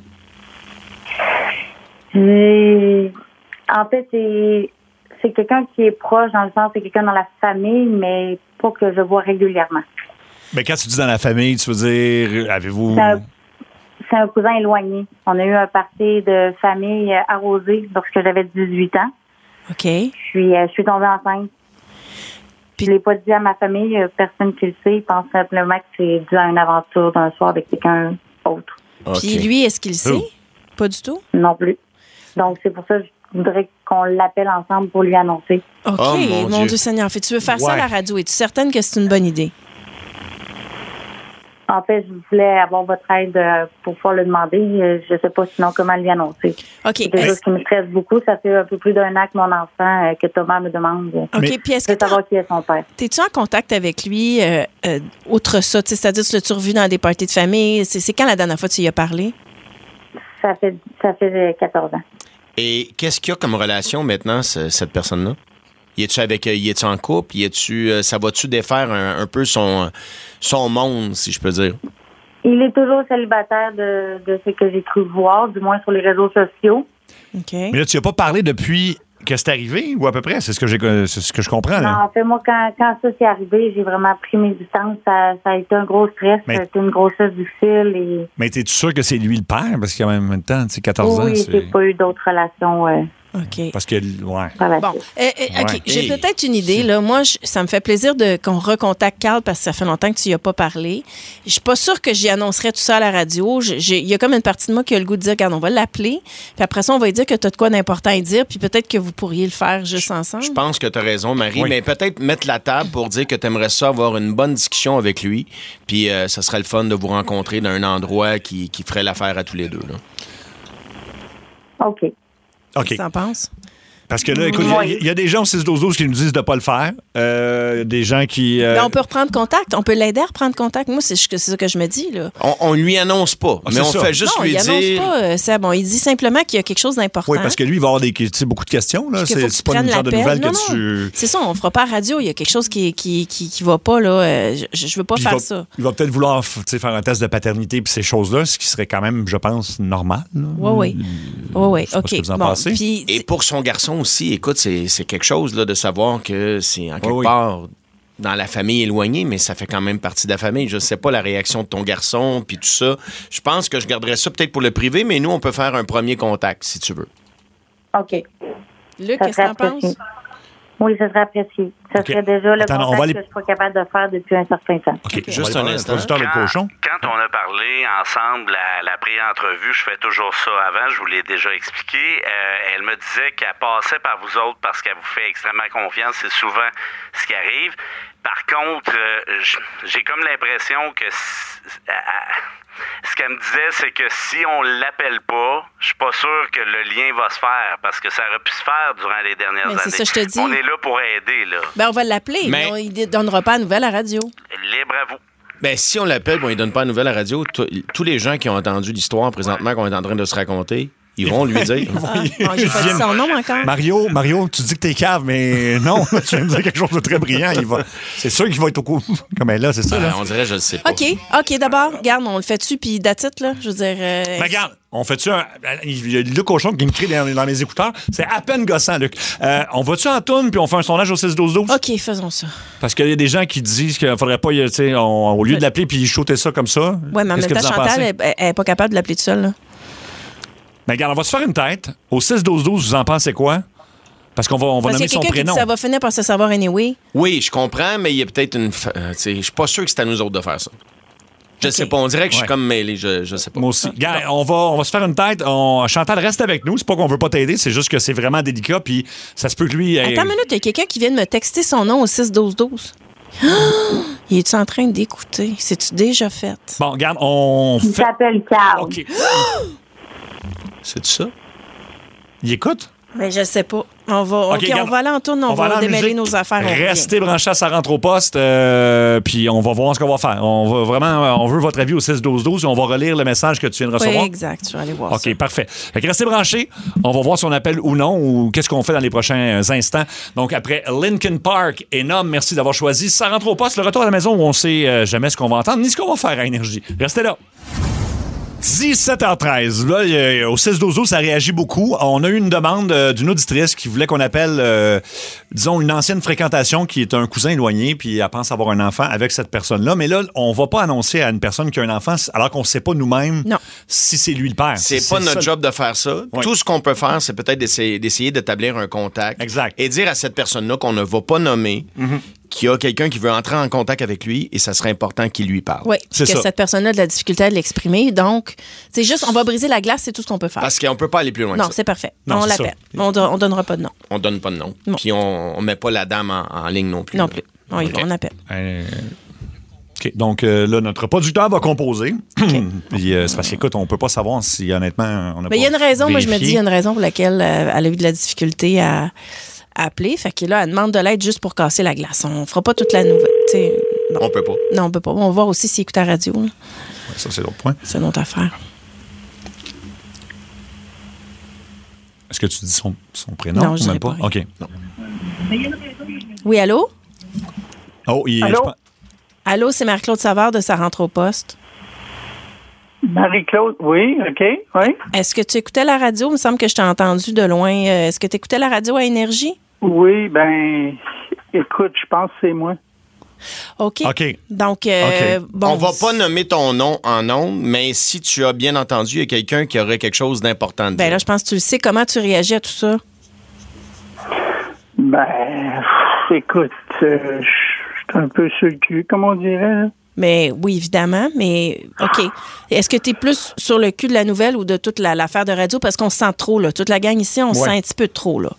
En fait, c'est quelqu'un qui est proche, dans le sens, c'est quelqu'un dans la famille, mais pas que je vois régulièrement. Mais quand tu dis dans la famille, tu veux dire, avez-vous... C'est un cousin éloigné. On a eu un party de famille arrosé lorsque j'avais 18 ans. OK. Je suis tombée enceinte. Puis je l'ai pas dit à ma famille, personne qui le sait. Il pense simplement que c'est dû à une aventure d'un soir avec quelqu'un autre. Puis lui, est-ce qu'il le sait? Pas du tout? Non plus. Donc c'est pour ça que je voudrais qu'on l'appelle ensemble pour lui annoncer. OK, mon Dieu Seigneur. Tu veux faire ça à la radio? Es-tu certaine que c'est une bonne idée? En fait, je voulais avoir votre aide pour pouvoir le demander. Je sais pas sinon comment lui annoncer. OK. C'est quelque chose qui me stresse beaucoup. Ça fait un peu plus d'un an que mon enfant, que Thomas me demande OK. Puis est-ce que savoir qui est son père. T'es-tu en contact avec lui outre ça? C'est-à-dire, tu l'as-tu revu dans des parties de famille? C'est quand la dernière fois que tu y as parlé? Ça fait 14 ans. Et qu'est-ce qu'il y a comme relation maintenant, cette personne-là? Y est-tu en couple? Ça va-tu défaire un peu son monde, si je peux dire? Il est toujours célibataire de ce que j'ai cru voir, du moins sur les réseaux sociaux. OK. Mais là, tu n'as pas parlé depuis que c'est arrivé, ou à peu près? C'est ce que je comprends, là. Non, en fait, moi, quand ça s'est arrivé, j'ai vraiment pris mes distances. Ça a été un gros stress. Ça a été une grossesse difficile. Mais es-tu sûr que c'est lui le père? Parce qu'en même temps, tu sais, 14 ans, oui, j'ai pas eu d'autres relations OK. Parce que, ouais. Bon, OK, j'ai peut-être une idée. Là. Moi, ça me fait plaisir qu'on recontacte Carl parce que ça fait longtemps que tu n'y as pas parlé. Je suis pas sûre que j'y annoncerais tout ça à la radio. Il y a comme une partie de moi qui a le goût de dire, regarde, on va l'appeler. Puis après ça, on va lui dire que tu as de quoi d'important à dire. Puis peut-être que vous pourriez le faire juste ensemble. Je pense que tu as raison, Marie. Oui. Mais peut-être mettre la table pour dire que tu aimerais ça avoir une bonne discussion avec lui. Puis ça serait le fun de vous rencontrer dans un endroit qui ferait l'affaire à tous les deux. Là. OK. OK. Qu'est-ce que t'en penses? Parce que là, écoute, il y a des gens au 6-12-12 qui nous disent de ne pas le faire. Des gens qui... on peut reprendre contact. On peut l'aider à reprendre contact. Moi, c'est ça que je me dis. Là. On lui annonce pas, mais on fait juste lui dire... Non, il annonce pas. C'est bon. Il dit simplement qu'il y a quelque chose d'important. Oui, parce que lui, il va avoir beaucoup de questions. Là. C'est pas une genre de nouvelle que tu... C'est ça, on ne fera pas à radio. Il y a quelque chose qui va pas. Là. Je veux pas faire ça. Il va peut-être vouloir faire un test de paternité et ces choses-là, ce qui serait quand même, je pense, normal. Oui. OK. Ce que vous en pensez. Puis... Et pour son garçon aussi, écoute, c'est quelque chose là, de savoir que c'est en quelque part dans la famille éloignée, mais ça fait quand même partie de la famille. Je sais pas la réaction de ton garçon, puis tout ça. Je pense que je garderais ça peut-être pour le privé, mais nous, on peut faire un premier contact, si tu veux. OK. Luc, qu'est-ce que t'en penses? Oui, ça serait apprécié. Ça serait déjà le contact que je suis capable de faire depuis un certain temps. OK, juste un instant. Quand on a parlé ensemble, la pré-entrevue, je fais toujours ça avant, je vous l'ai déjà expliqué, elle me disait qu'elle passait par vous autres parce qu'elle vous fait extrêmement confiance. C'est souvent ce qui arrive. Par contre, j'ai comme l'impression que... Ce qu'elle me disait, c'est que si on l'appelle pas, je suis pas sûr que le lien va se faire parce que ça aurait pu se faire durant les dernières années. C'est ça, je te dis. On est là pour aider, là. Ben, on va l'appeler. Mais... il ne donnera pas la nouvelle à la radio. Libre à vous. Ben, si on l'appelle, il donne pas la nouvelle à la radio, tous les gens qui ont entendu l'histoire présentement qu'on est en train de se raconter, ils vont lui dire. J'ai pas dit son nom encore. Mario, tu dis que t'es cave, mais non, tu viens de dire quelque chose de très brillant. C'est sûr qu'il va être au coup. Comme elle là, c'est ça. Là. On dirait, je le sais pas. OK, d'abord, regarde, on le fait-tu, puis that's it, là. Je veux dire. Ben, regarde, on fait-tu un. Il y a Luc Auchon qui me crie dans mes écouteurs. C'est à peine gossant, Luc. On va-tu en tourne, puis on fait un sondage au 6-12-12? OK, faisons ça. Parce qu'il y a des gens qui disent qu'il faudrait pas, tu sais, au lieu de l'appeler, puis shooter ça comme ça. Oui, mais en même temps, Chantal, elle n'est pas capable de l'appeler toute seule, là. Mais regarde, on va se faire une tête. Au 6-12-12, vous en pensez quoi? Parce qu'on va nommer son prénom. Qui dit ça va finir par se savoir anyway. Oui, je comprends, mais il y a peut-être une... je suis pas sûr que c'est à nous autres de faire ça. Je sais pas, on dirait que je suis comme mêlé, je sais pas. Moi aussi. Regarde, on va se faire une tête. Chantal, reste avec nous. C'est pas qu'on veut pas t'aider, c'est juste que c'est vraiment délicat, puis ça se peut que lui... Attends une minute, il y a quelqu'un qui vient de me texter son nom au 6-12-12. Il est-tu en train d'écouter? C'est-tu déjà fait? Bon, regarde, on fait... Il s'appelle Carl. OK. C'est ça? Il écoute? Mais je sais pas. On va aller en tourne, on va démêler nos affaires. Restez branchés à Ça rentre au poste, puis on va voir ce qu'on va faire. On veut votre avis au 6-12-12 et on va relire le message que tu viens de recevoir. Oui, exact. Je vais aller voir ça. OK, parfait. Fait que restez branchés. On va voir si on appelle ou non ou qu'est-ce qu'on fait dans les prochains instants. Donc, après Linkin Park et Nom, merci d'avoir choisi Ça rentre au poste, le retour à la maison où on sait jamais ce qu'on va entendre ni ce qu'on va faire à Énergie. Restez là. 17h13. Là, au 6-12-12, ça réagit beaucoup. On a eu une demande d'une auditrice qui voulait qu'on appelle, disons, une ancienne fréquentation qui est un cousin éloigné, puis elle pense avoir un enfant avec cette personne-là. Mais là, on va pas annoncer à une personne qui a un enfant alors qu'on sait pas nous-mêmes si c'est lui le père. C'est pas notre job de faire ça. Oui. Tout ce qu'on peut faire, c'est peut-être d'essayer d'établir un contact. Exact. Et dire à cette personne-là qu'on ne va pas nommer, qu'il y a quelqu'un qui veut entrer en contact avec lui et ça serait important qu'il lui parle. Oui, que cette personne-là a de la difficulté à l'exprimer. Donc, c'est juste, on va briser la glace, c'est tout ce qu'on peut faire. Parce qu'on peut pas aller plus loin. Non, c'est parfait. Non, on l'appelle. On donnera pas de nom. On donne pas de nom. Puis on met pas la dame en ligne non plus. Non plus. On appelle. OK. Donc, là, notre producteur va composer. Puis, c'est parce qu'écoute, on peut pas savoir si, honnêtement, on a pas il y a une raison, vérifié. moi, je me dis, il y a une raison pour laquelle elle a eu de la difficulté à appeler. Fait que là, elle demande de l'aide juste pour casser la glace. On fera pas toute la nouvelle. Bon. On peut pas. Non, on peut pas. On va voir aussi s'il écoute la radio. Ouais, ça, c'est l'autre point. C'est une autre affaire. Est-ce que tu dis son prénom? Non, je ou dirais même pas. OK. Non. Oui, allô? Oh, allô? Allô, c'est Marie-Claude Savard de Ça rentre au poste. Marie-Claude, oui, OK, oui. Est-ce que tu écoutais la radio? Il me semble que je t'ai entendu de loin. Est-ce que tu écoutais la radio à Énergie? Oui, ben, écoute, je pense que c'est moi. OK. Donc, bon. On va pas nommer ton nom en ondes, mais si tu as bien entendu, il y a quelqu'un qui aurait quelque chose d'important à dire. Ben là, je pense que tu le sais. Comment tu réagis à tout ça? Écoute, je suis un peu sur le cul, comme on dirait. Là. Mais oui, évidemment, mais OK. Est-ce que tu es plus sur le cul de la nouvelle ou de toute l'affaire de radio? Parce qu'on se sent trop, là. Toute la gang ici, on se sent un petit peu trop, là.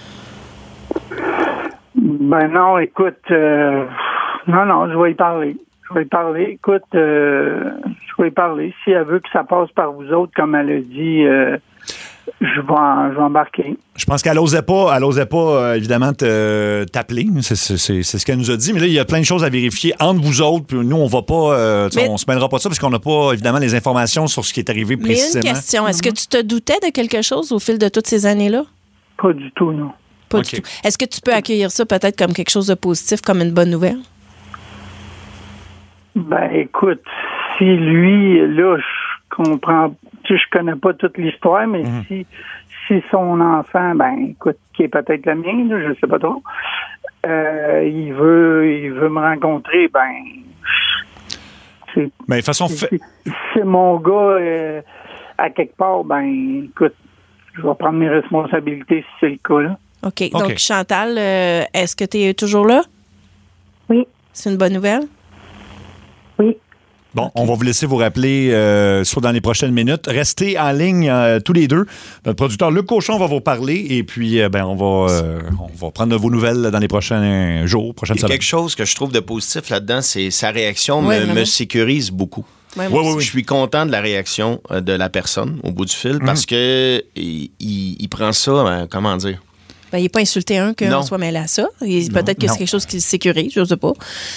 Non, écoute, non, je vais y parler. Écoute, je vais y parler. Si elle veut que ça passe par vous autres, comme elle a dit, je vais embarquer. Je pense qu'elle n'osait pas, évidemment, t'appeler. C'est ce qu'elle nous a dit. Mais là, il y a plein de choses à vérifier entre vous autres. Puis nous, on va pas, on se mêlera pas de ça parce qu'on n'a pas, évidemment, les informations sur ce qui est arrivé précisément. Mais une question, est-ce que tu te doutais de quelque chose au fil de toutes ces années-là? Pas du tout, non. Pas du tout. Est-ce que tu peux accueillir ça peut-être comme quelque chose de positif, comme une bonne nouvelle? Écoute, si lui, là, je comprends, je connais pas toute l'histoire, mais si son enfant, écoute, qui est peut-être le mien, là, je sais pas trop, il veut me rencontrer, c'est... Mais de toute façon, c'est mon gars, à quelque part, écoute, je vais prendre mes responsabilités si c'est le cas, là. OK. Donc, Chantal, est-ce que tu es toujours là? Oui. C'est une bonne nouvelle? Oui. Bon, on va vous laisser vous rappeler soit dans les prochaines minutes. Restez en ligne tous les deux. Notre producteur Luc Cochon va vous parler et puis on va prendre de vos nouvelles dans les prochains jours, prochaines semaines. Quelque chose que je trouve de positif là-dedans, c'est sa réaction me sécurise beaucoup. Oui. Je suis content de la réaction de la personne au bout du fil parce que il prend ça, comment dire? Il n'est pas insulté qu'on soit mêlé à ça. Peut-être que c'est quelque chose qui le sécurise, je ne sais pas.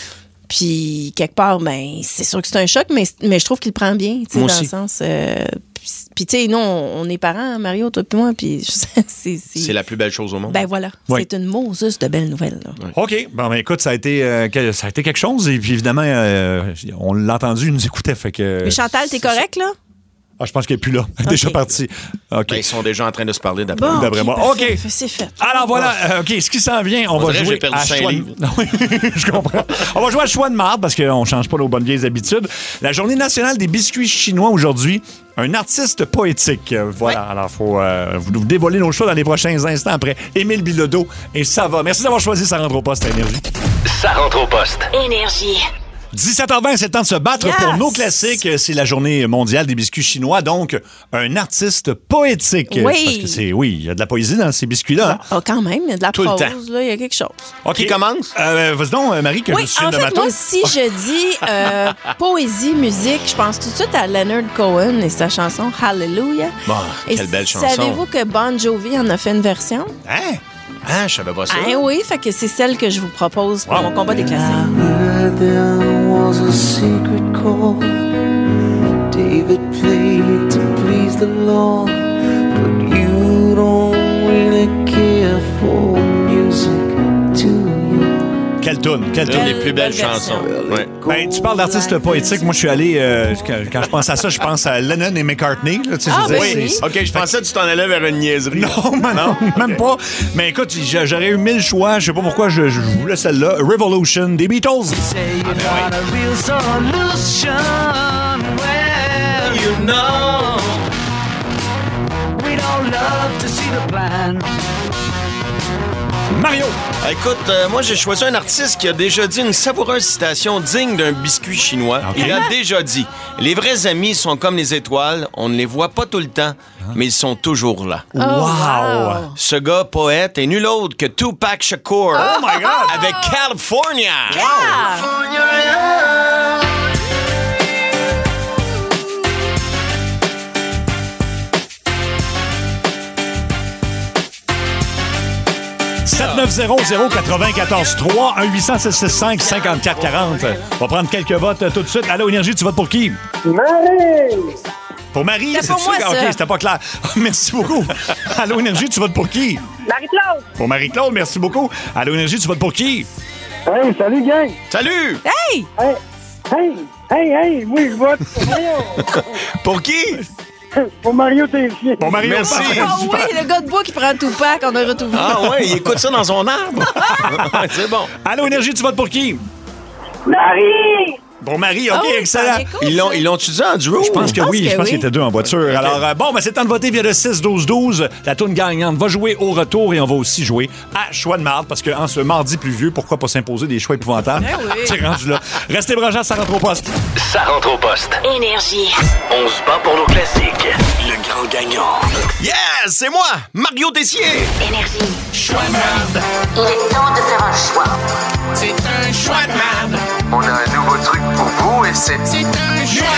Puis, quelque part, c'est sûr que c'est un choc, mais je trouve qu'il le prend bien, tu sais, dans le sens... Puis, tu sais, nous, on est parents, Mario, toi et moi, puis c'est la plus belle chose au monde. Voilà. Oui. C'est une Moses de belles nouvelles. Là. Oui. OK. Écoute, ça a été quelque chose, et puis évidemment, on l'a entendu, il nous écoutait, fait que... Mais Chantal, t'es correct, là? Ah, je pense qu'elle n'est plus là. Elle est déjà partie. Okay. Ils sont déjà en train de se parler d'après moi. OK. C'est fait. Alors voilà, OK, ce qui s'en vient, on va jouer à choix de... Oui, je comprends. On va jouer à choix de marde parce qu'on ne change pas nos bonnes vieilles habitudes. La journée nationale des biscuits chinois aujourd'hui. Un artiste poétique. Voilà. Ouais. Alors, il faut vous dévoiler nos choix dans les prochains instants après Émile Bilodeau. Et ça va. Merci d'avoir choisi Ça rentre au poste à Énergie. Ça rentre au poste. Énergie. 17h20, c'est le temps de se battre pour nos classiques. C'est la journée mondiale des biscuits chinois, donc un artiste poétique. Oui. Parce que il y a de la poésie dans ces biscuits-là. Hein? Quand même, il y a de la prose, là, il y a quelque chose. OK, qui commence? Vas-y donc, Marie, que je suis de ma tour. Moi, si je dis poésie, musique, je pense tout de suite à Leonard Cohen et sa chanson Hallelujah. Quelle belle chanson. Savez-vous que Bon Jovi en a fait une version? Hein? Ah, je savais pas ça. Oui, fait que c'est celle que je vous propose pour mon combat des classiques. There was a secret chord David played to please the Lord, but you don't really care for music, do you? Quelle toune? Les plus belles chansons. Ouais. Tu parles d'artistes poétiques. Moi, je suis allé... quand je pense à ça, je pense à Lennon et McCartney. Là, oui. OK, je pensais que tu t'en allais vers une niaiserie. Non, même pas. Mais écoute, j'aurais eu 1000 choix. Je sais pas pourquoi je voulais celle-là. Revolution des Beatles. Mario! Écoute, moi, j'ai choisi un artiste qui a déjà dit une savoureuse citation digne d'un biscuit chinois. Okay. Il a déjà dit « Les vrais amis sont comme les étoiles, on ne les voit pas tout le temps, mais ils sont toujours là. » Wow! Ce gars poète est nul autre que Tupac Shakur. Oh my God! Avec California! Yeah! California, yeah. 790-094-3, 1-800-665-5440. On va prendre quelques votes tout de suite. Allô, Énergie, tu votes pour qui? Marie! Pour Marie? C'était pour moi, ça. OK, c'était pas clair. Merci beaucoup. Allô, Énergie, tu votes pour qui? Marie-Claude! Pour Marie-Claude, merci beaucoup. Allô, Énergie, tu votes pour qui? Hey, salut, gang! Salut! Hey! Hey, moi, je vote pour Mario. Pour qui? Pour Mario Tessier. Pour Mario, merci. Oui, le gars de bois qui prend Tupac, on a retrouvé. Ah ouais, il écoute ça dans son arbre. C'est bon. Allô, Énergie, tu votes pour qui? Marie! Pour Marie, OK, Ah oui, excellent. ça en est cool, Ils l'ont-tu dit en duo? Je pense que oui. Je pense oui. qu'ils étaient deux en voiture. Alors, bon, c'est temps de voter via le 6-12-12. La toune gagnante va jouer au retour et on va aussi jouer à Choix de marde parce qu'en ce mardi pluvieux, pourquoi pas s'imposer des choix épouvantables? oui. C'est rendu là. Restez branchés, ça rentre au poste. Ça rentre au poste. Énergie. On se bat pour nos classiques. Le grand gagnant. Yes, c'est moi, Mario Tessier. Énergie. Choix de merde. Il est temps de faire un choix. C'est un choix de merde. On a un nouveau truc pour vous et c'est... C'est un choix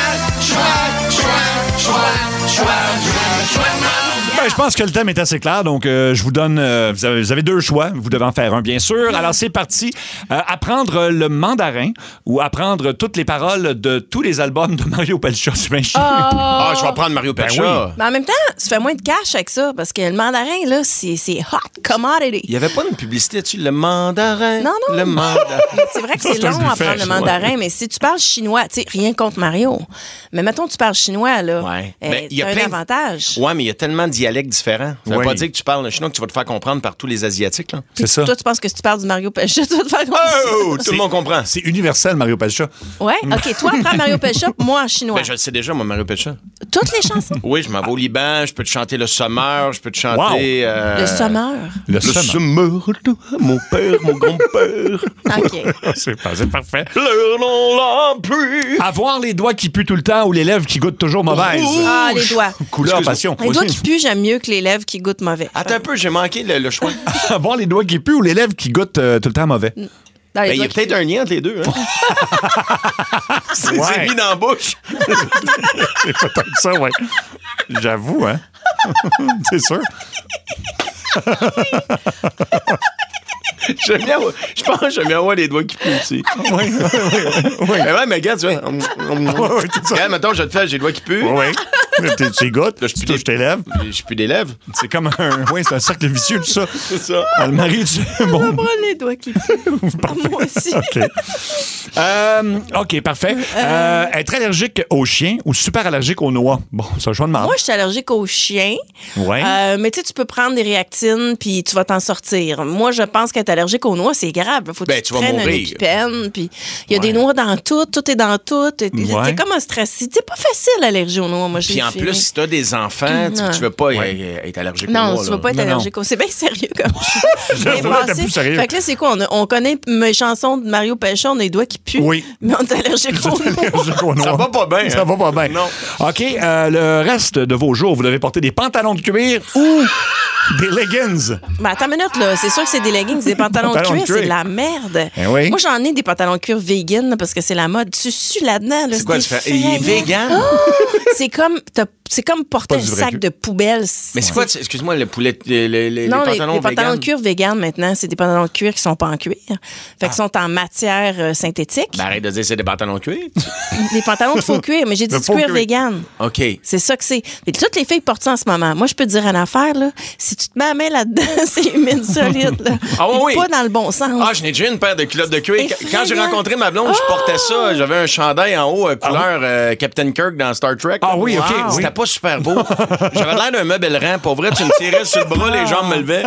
de merde. Ben, je pense que le thème est assez clair, donc je vous donne... vous avez deux choix, vous devez en faire un, bien sûr. Alors, c'est parti. Apprendre le mandarin ou apprendre toutes les paroles de tous les albums de Mario Pelcha. C'est bien chiant. Ah, je vais prendre Mario Pelcha. oui. Mais en même temps, tu fais moins de cash avec ça, parce que le mandarin, là, c'est hot commodity. Il n'y avait pas une publicité dessus, le mandarin. Non. Le mandarin. Mais c'est vrai que Ça, c'est c'est un long à buffet, apprendre le ça, mandarin, mais si tu parles chinois, tu sais, rien contre Mario, mais mettons tu parles chinois, là, Ouais. Ben, il y a t'as un plein de- avantage. Ouais, mais il y a tellement de dialectes différents. Ça veut Oui. pas dire que tu parles le chinois que tu vas te faire comprendre par tous les Asiatiques, là. C'est ça. Toi, tu penses que si tu parles du Mario Pelcha, tu vas te faire Oh, tout le monde comprend. C'est universel, Mario Pelcha. Ouais, OK, toi, apprends Mario Pelcha, moi en chinois. Ben, je le sais déjà, moi, Mario Pelcha. Toutes les chansons. Oui, je m'en vais au Liban, je peux te chanter le Sommeur, je peux te chanter... Le sommeur. Le Sommeur de mon père, mon grand-père. OK. c'est parfait. L'heure dans la pluie. Avoir les doigts qui puent tout le temps ou les lèvres qui goûtent toujours mauvaises. Ah, les doigts. Couleur, passion. Les doigts qui puent, j'aime mieux que les lèvres qui goûtent mauvais. Attends un peu, j'ai manqué le choix. Avoir les doigts qui puent ou les lèvres qui goûtent tout le temps mauvais. Dans les Ben, il y doigts a qui peut-être un lien entre les deux. Hein? C'est mis dans la bouche. C'est peut-être ça, ouais. J'avoue, hein. C'est sûr. Je pense que j'aime bien avoir les doigts qui puent aussi. Oui. Mais ouais, mais regarde, tu vois. Regarde, mettons, je te fais, j'ai les doigts qui puent. Oui. Tu goûtes, Là, tu touches tes lèvres. Je pue des lèvres. C'est comme un... Oui, c'est un cercle vicieux, tout ça. C'est ça. Le mari, tu... On Bon, va prendre les doigts qui puent. Moi aussi. OK. OK, parfait. Être allergique aux chiens ou super allergique aux noix? Bon, c'est un choix de marde. Moi, je suis allergique aux chiens. Ouais. Mais tu sais, tu peux prendre des réactines puis tu vas t'en sortir. Moi, je pense qu'être allergique aux noix, c'est grave. Faut que Ben, tu tu vas prennes un mourir. épipène. Puis il y a des noix dans tout est dans tout. T'es comme un stress. C'est pas facile, l'allergie aux noix. Moi, j'ai Puis en fini. plus, si t'as des enfants, tu veux pas être allergique aux noix. Non, tu veux pas être là. allergique aux... C'est bien sérieux comme J'avoue, bien t'es passé. plus sérieux. Fait que là, c'est quoi? On connaît mes chansons de Mario Pelcha, on a les doigts qui puent. Oui. Mais on est allergique aux noix. Allergique aux noix. Ça va pas bien. Ça hein? va pas bien. Non. OK, le reste de vos jours, vous devez porter des pantalons de cuir ou des leggings. Ben, attends une minute, là. C'est sûr que c'est des leggings, des pantalons de cuir, c'est de la merde. Eh oui. Moi, j'en ai des pantalons de cuir vegan, là, parce que c'est la mode. Tu sues là-dedans, là. C'est quoi, tu fais? Il est vegan? C'est comme porter Pas un du vrai sac cuir. de poubelle. Mais c'est quoi, excuse-moi, le poulet, les Non, pantalons les pantalons vegan? de cuir vegan, maintenant, c'est des pantalons de cuir qui sont pas en cuir. Fait qu'ils sont en matière synthétique. Ben, arrête de dire que c'est des pantalons de cuir. Des pantalons de faux cuir, mais j'ai dit De du faux cuir cuir. vegan. OK. C'est ça que c'est. Mais toutes les filles portent ça en ce moment. Moi, je peux te dire une affaire, là. Si tu te mets la main là-dedans, c'est humide solide, là. Ah oui, Et oui. pas dans le bon sens. Ah, je n'ai déjà eu une paire de culottes de cuir. Effrayant. Quand j'ai rencontré ma blonde, je portais ça. J'avais un chandail en haut, couleur Captain Kirk dans Star Trek. Ah oui, OK. Wow. C'était pas super beau. J'avais l'air d'un meuble rang. Pour vrai, tu me tirais sur le bras, les jambes me levaient.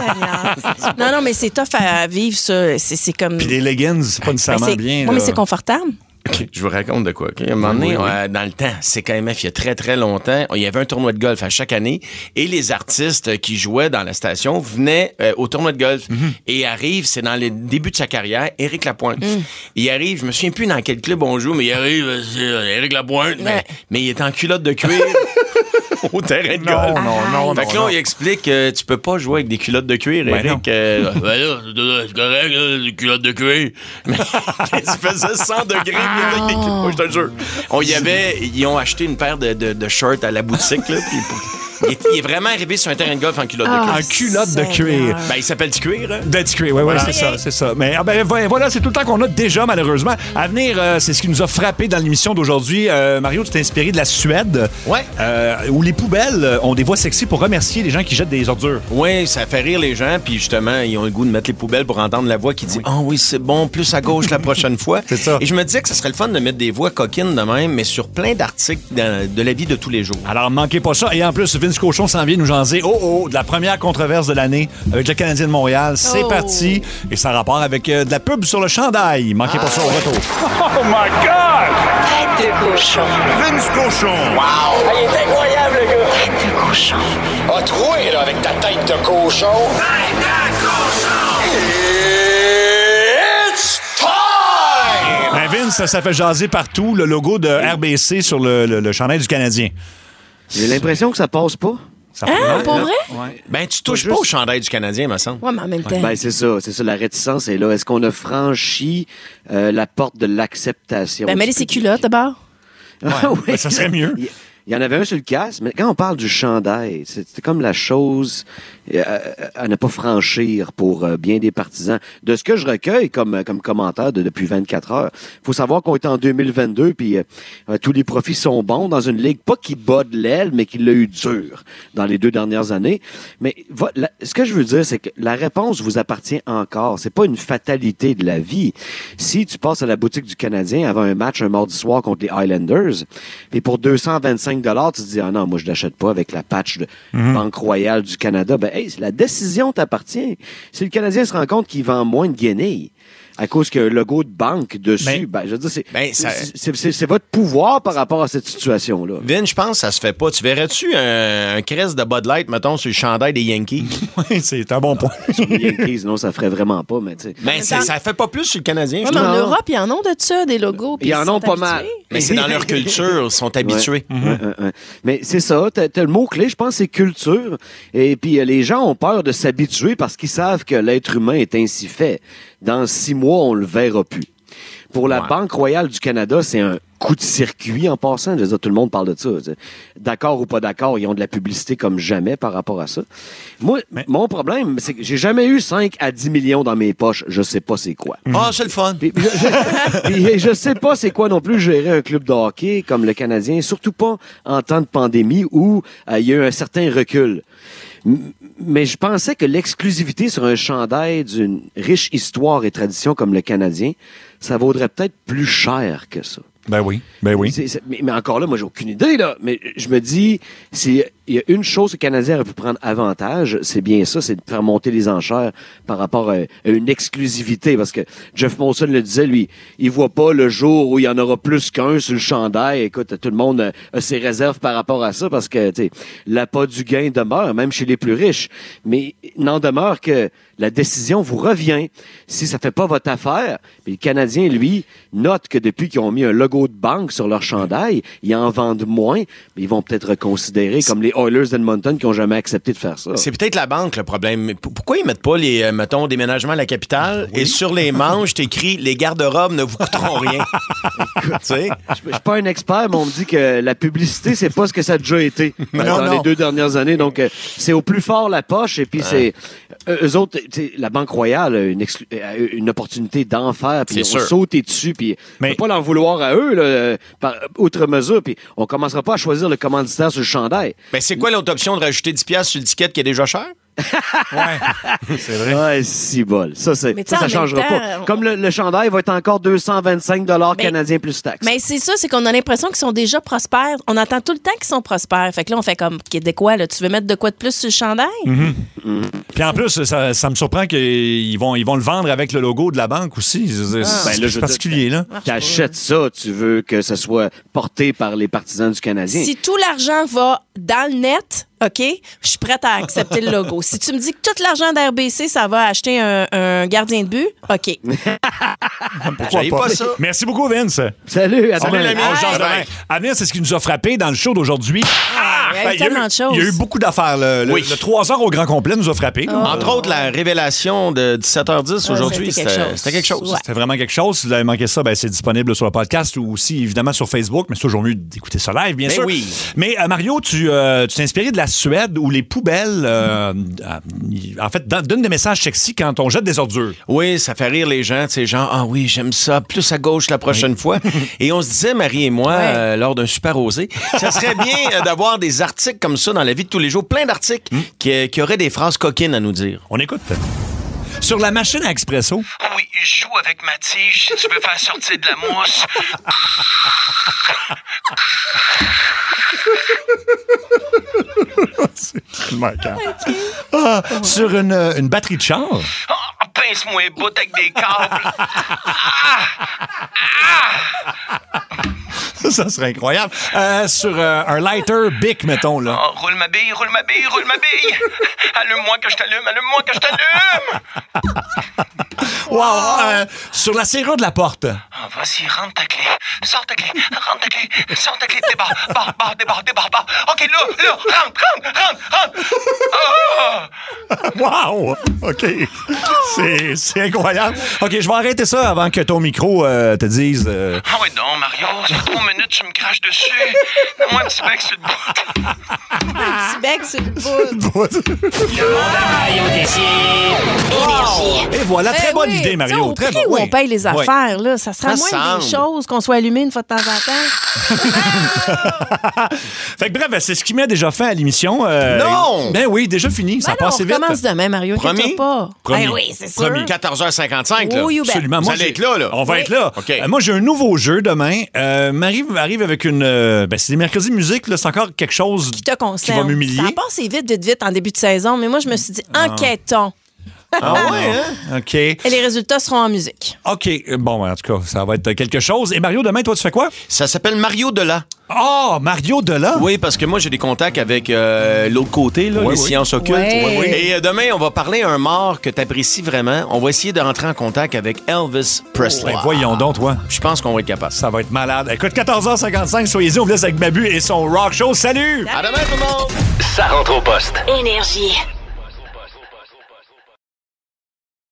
Non, mais c'est tough à vivre, ça. C'est comme. Puis les leggings, c'est pas nécessairement c'est- bien. Oui, mais là. c'est confortable. OK, je vous raconte de quoi. OK? À un moment donné, dans le temps, c'est KMF, il y a très, très longtemps, il y avait un tournoi de golf à chaque année et les artistes qui jouaient dans la station venaient au tournoi de golf et arrive, c'est dans le début de sa carrière, Éric Lapointe. Il arrive, je me souviens plus dans quel club on joue, mais il arrive, c'est Éric Lapointe, mais il est en culotte de cuir. Au terrain de golf. Non. Fait que là, il explique que tu peux pas jouer avec des culottes de cuir, Ben Éric. Ben là, c'est correct, là, des culottes de cuir. Mais il faisait 100 degrés avec des culottes. Moi, je te le jure. Ils ont acheté une paire de shorts à la boutique, là, puis il est vraiment arrivé sur un terrain de golf en culotte de cuir. En culotte de cuir. Ben, il s'appelle du cuir, hein? De cuir, oui, c'est ça. Mais voilà, c'est tout le temps qu'on a déjà, malheureusement. À venir, c'est ce qui nous a frappé dans l'émission d'aujourd'hui. Mario, tu t'es inspiré de la Suède. Ouais. Où les poubelles ont des voix sexy pour remercier les gens qui jettent des ordures. Oui, ça fait rire les gens, puis justement, ils ont le goût de mettre les poubelles pour entendre la voix qui dit « Ah oui, c'est bon, plus à gauche la prochaine fois. » C'est ça. Et je me disais que ce serait le fun de mettre des voix coquines de même, mais sur plein d'articles de la vie de tous les jours. Alors, manquez pas ça. Et en plus, Vince Vince Cochon s'en vient nous jaser de la première controverse de l'année avec le Canadien de Montréal. C'est parti. Et ça a rapport avec de la pub sur le chandail. Manquez pas ça au retour. Oh my God! Tête de cochon. Vince Cochon. Wow! Il est incroyable, le gars! Tête de cochon. A troué, là, avec ta tête de cochon. Tête de cochon! It's time! Ben Vince, ça fait jaser partout le logo de RBC sur le chandail du Canadien. J'ai l'impression que ça passe pas. Ça pour vrai? Ouais. Ben, tu touches pas au chandail du Canadien, me semble. Ouais, mais en même temps. Ben, c'est ça, la réticence est là. Est-ce qu'on a franchi la porte de l'acceptation? Ben, mets-les ses culottes d'abord. Oui. Ben, ça serait mieux. Il y en avait un sur le casque, mais quand on parle du chandail, c'est comme la chose à ne pas franchir pour bien des partisans. De ce que je recueille comme commentaire depuis 24 heures, il faut savoir qu'on est en 2022, puis tous les profits sont bons dans une ligue, pas qui bat de l'aile, mais qui l'a eu dur dans les 2 dernières années. Mais ce que je veux dire, c'est que la réponse vous appartient encore. C'est pas une fatalité de la vie. Si tu passes à la boutique du Canadien avant un match un mardi soir contre les Highlanders, et pour 225 $, tu te dis, ah non, moi, je l'achète pas avec la patch de Banque Royale du Canada. Ben, hey, la décision t'appartient. Si le Canadien se rend compte qu'il vend moins de guenilles à cause qu'il y a un logo de banque dessus, je veux dire, c'est votre pouvoir par rapport à cette situation-là. Vin, je pense que ça se fait pas. Tu verrais-tu un crest de Bud Light, mettons, sur le chandail des Yankees? Oui, c'est un bon point. Sur les Yankees, non, ça ferait vraiment pas, mais tu sais. Ben, ça fait pas plus sur le Canadien. Ouais, mais en Europe, ils en ont de ça, des logos. Ils en ont pas mal. Mais c'est dans leur culture, ils sont habitués. Ouais. Mais c'est ça, t'as le mot-clé, je pense, c'est culture. Et puis les gens ont peur de s'habituer parce qu'ils savent que l'être humain est ainsi fait. Dans 6 mois, on le verra plus. Pour la Banque Royale du Canada, c'est un coup de circuit en passant. Je veux dire, tout le monde parle de ça. D'accord ou pas d'accord, ils ont de la publicité comme jamais par rapport à ça. Moi, mon problème, c'est que j'ai jamais eu 5 à 10 millions dans mes poches. Je sais pas c'est quoi. Ah, c'est le fun. Puis je sais pas c'est quoi non plus gérer un club de hockey comme le Canadien, surtout pas en temps de pandémie où il y a eu un certain recul. Mais je pensais que l'exclusivité sur un chandail d'une riche histoire et tradition comme le Canadien, ça vaudrait peut-être plus cher que ça. Ben oui. Mais encore là, moi, j'ai aucune idée, là. Mais je me dis, il y a une chose que le Canadien aurait pu prendre avantage, c'est bien ça, c'est de faire monter les enchères par rapport à une exclusivité. Parce que Jeff Molson le disait, lui, il voit pas le jour où il y en aura plus qu'un sur le chandail. Écoute, tout le monde a ses réserves par rapport à ça parce que, tu sais, l'appât du gain demeure, même chez les plus riches. Mais n'en demeure que la décision vous revient. Si ça fait pas votre affaire, puis le Canadien, lui, note que depuis qu'ils ont mis un logo de banque sur leur chandail, ils en vendent moins, mais ils vont peut-être reconsidérer comme les Oilers d'Edmonton qui ont jamais accepté de faire ça. C'est peut-être la banque le problème. Mais pourquoi ils mettent pas les, mettons, déménagements à la capitale et sur les manches, t'écris les garde-robes ne vous coûteront rien. Tu sais? Je suis pas un expert, mais on me dit que la publicité, c'est pas ce que ça a déjà été dans les 2 dernières années. Donc, c'est au plus fort la poche et puis c'est eux autres, la Banque Royale a une opportunité d'en faire, puis on sauté dessus, puis on peut pas leur vouloir à eux, là, par outre mesure, puis on commencera pas à choisir le commanditaire sur le chandail. Ben, c'est quoi l'autre option de rajouter 10$ sur l'étiquette qui est déjà cher? Ouais, c'est vrai. Ouais, si bol. Ça changera pas. Comme le chandail va être encore 225 $ canadiens plus taxes. Mais c'est ça, c'est qu'on a l'impression qu'ils sont déjà prospères. On entend tout le temps qu'ils sont prospères. Fait que là, on fait comme, de quoi, là? Tu veux mettre de quoi de plus sur le chandail? Puis en plus, ça me surprend qu'ils vont le vendre avec le logo de la banque aussi. C'est particulier, là. T'achètes ça, tu veux que ça soit porté par les partisans du Canadien. Si tout l'argent va dans le net, OK, je suis prête à accepter le logo. Si tu me dis que tout l'argent d'RBC, ça va acheter un gardien de but, OK. Pourquoi pas ça? Merci beaucoup, Vince. Salut, à Salut, demain. l'ami. À venir, c'est ce qui nous a frappé dans le show d'aujourd'hui. Il y a eu tellement de choses. Il y a eu beaucoup d'affaires. Le 3 heures au grand complet nous a frappé. Entre autres, la révélation de 17h10 aujourd'hui, c'était quelque chose. Ouais. C'était vraiment quelque chose. Si vous avez manqué ça, c'est disponible sur le podcast ou aussi, évidemment, sur Facebook. Mais c'est toujours mieux d'écouter ça live, bien sûr. Oui. Mais Mario, tu t'es inspiré de la Suède où les poubelles, en fait, donnent des messages sexy quand on jette des ordures. Oui, ça fait rire les gens. Tu sais, genre, ah oui, j'aime ça, plus à gauche la prochaine fois. Et on se disait, Marie et moi, lors d'un super osé, ça serait bien d'avoir des articles comme ça dans la vie de tous les jours, plein d'articles qui auraient des phrases coquines à nous dire. On écoute. Sur la machine à expresso. Oui, je joue avec ma tige si tu veux faire sortir de la mousse. C'est tellement calme. Sur une batterie de char. Pince-moi les bouts avec des câbles. Ça serait incroyable. Sur un lighter Bic, mettons, là. Oh, roule ma bille, roule ma bille, roule ma bille. Allume-moi que je t'allume, allume-moi que je t'allume. Wow! Sur la serrure de la porte. Oh, vas-y, rentre ta clé. Sors ta clé, rentre ta clé. Sors ta clé, débarre. OK, là, rentre. Wow! OK. C'est incroyable. OK, je vais arrêter ça avant que ton micro te dise... Ah ouais donc, Mario, ça fait 3 minutes tu me craches dessus. Donne-moi un petit bec sur le bout. Un petit bec sur le bout. Le monde à Mario Tessier. Énergie. Et voilà, très bonne idée, Mario. Au Très prix où on paye les affaires, là, ça sera Ça moins des semble. choses qu'on soit allumé une fois de temps en temps. Fait que bref, c'est ce qui m'est déjà fait à l'émission. Non! Ben oui, déjà fini. Ça a Ben non, passé on vite. recommence demain, Mario. Promis? Inquiète pas. Promis. Ben oui, c'est sûr. Promis. 14h55, là. Oui, you bet. Absolument. Vous Moi, allez être là. On va Oui. être là. OK. Moi, j'ai un nouveau jeu demain. Marie arrive avec une... c'est des mercredis musique. Là, c'est encore quelque chose Qui te concerne. qui va m'humilier. Ça a passé vite en début de saison, mais moi, je me suis dit, enquêtons. Ah ouais, hein? OK. Et les résultats seront en musique. OK. Bon, en tout cas, ça va être quelque chose. Et Mario, demain, toi, tu fais quoi? Ça s'appelle Mario Delat. Oh, Mario Delat? Oui, parce que moi, j'ai des contacts avec l'autre côté, là, les sciences occultes. Ouais. Et demain, on va parler à un mort que tu apprécies vraiment. On va essayer de rentrer en contact avec Elvis Presley. Ben, voyons donc, toi. Je pense qu'on va être capable. Ça va être malade. Écoute, 14h55, soyez-y. On vous laisse avec Babu et son rock show. Salut! À demain, tout le monde! Ça rentre au poste. Énergie.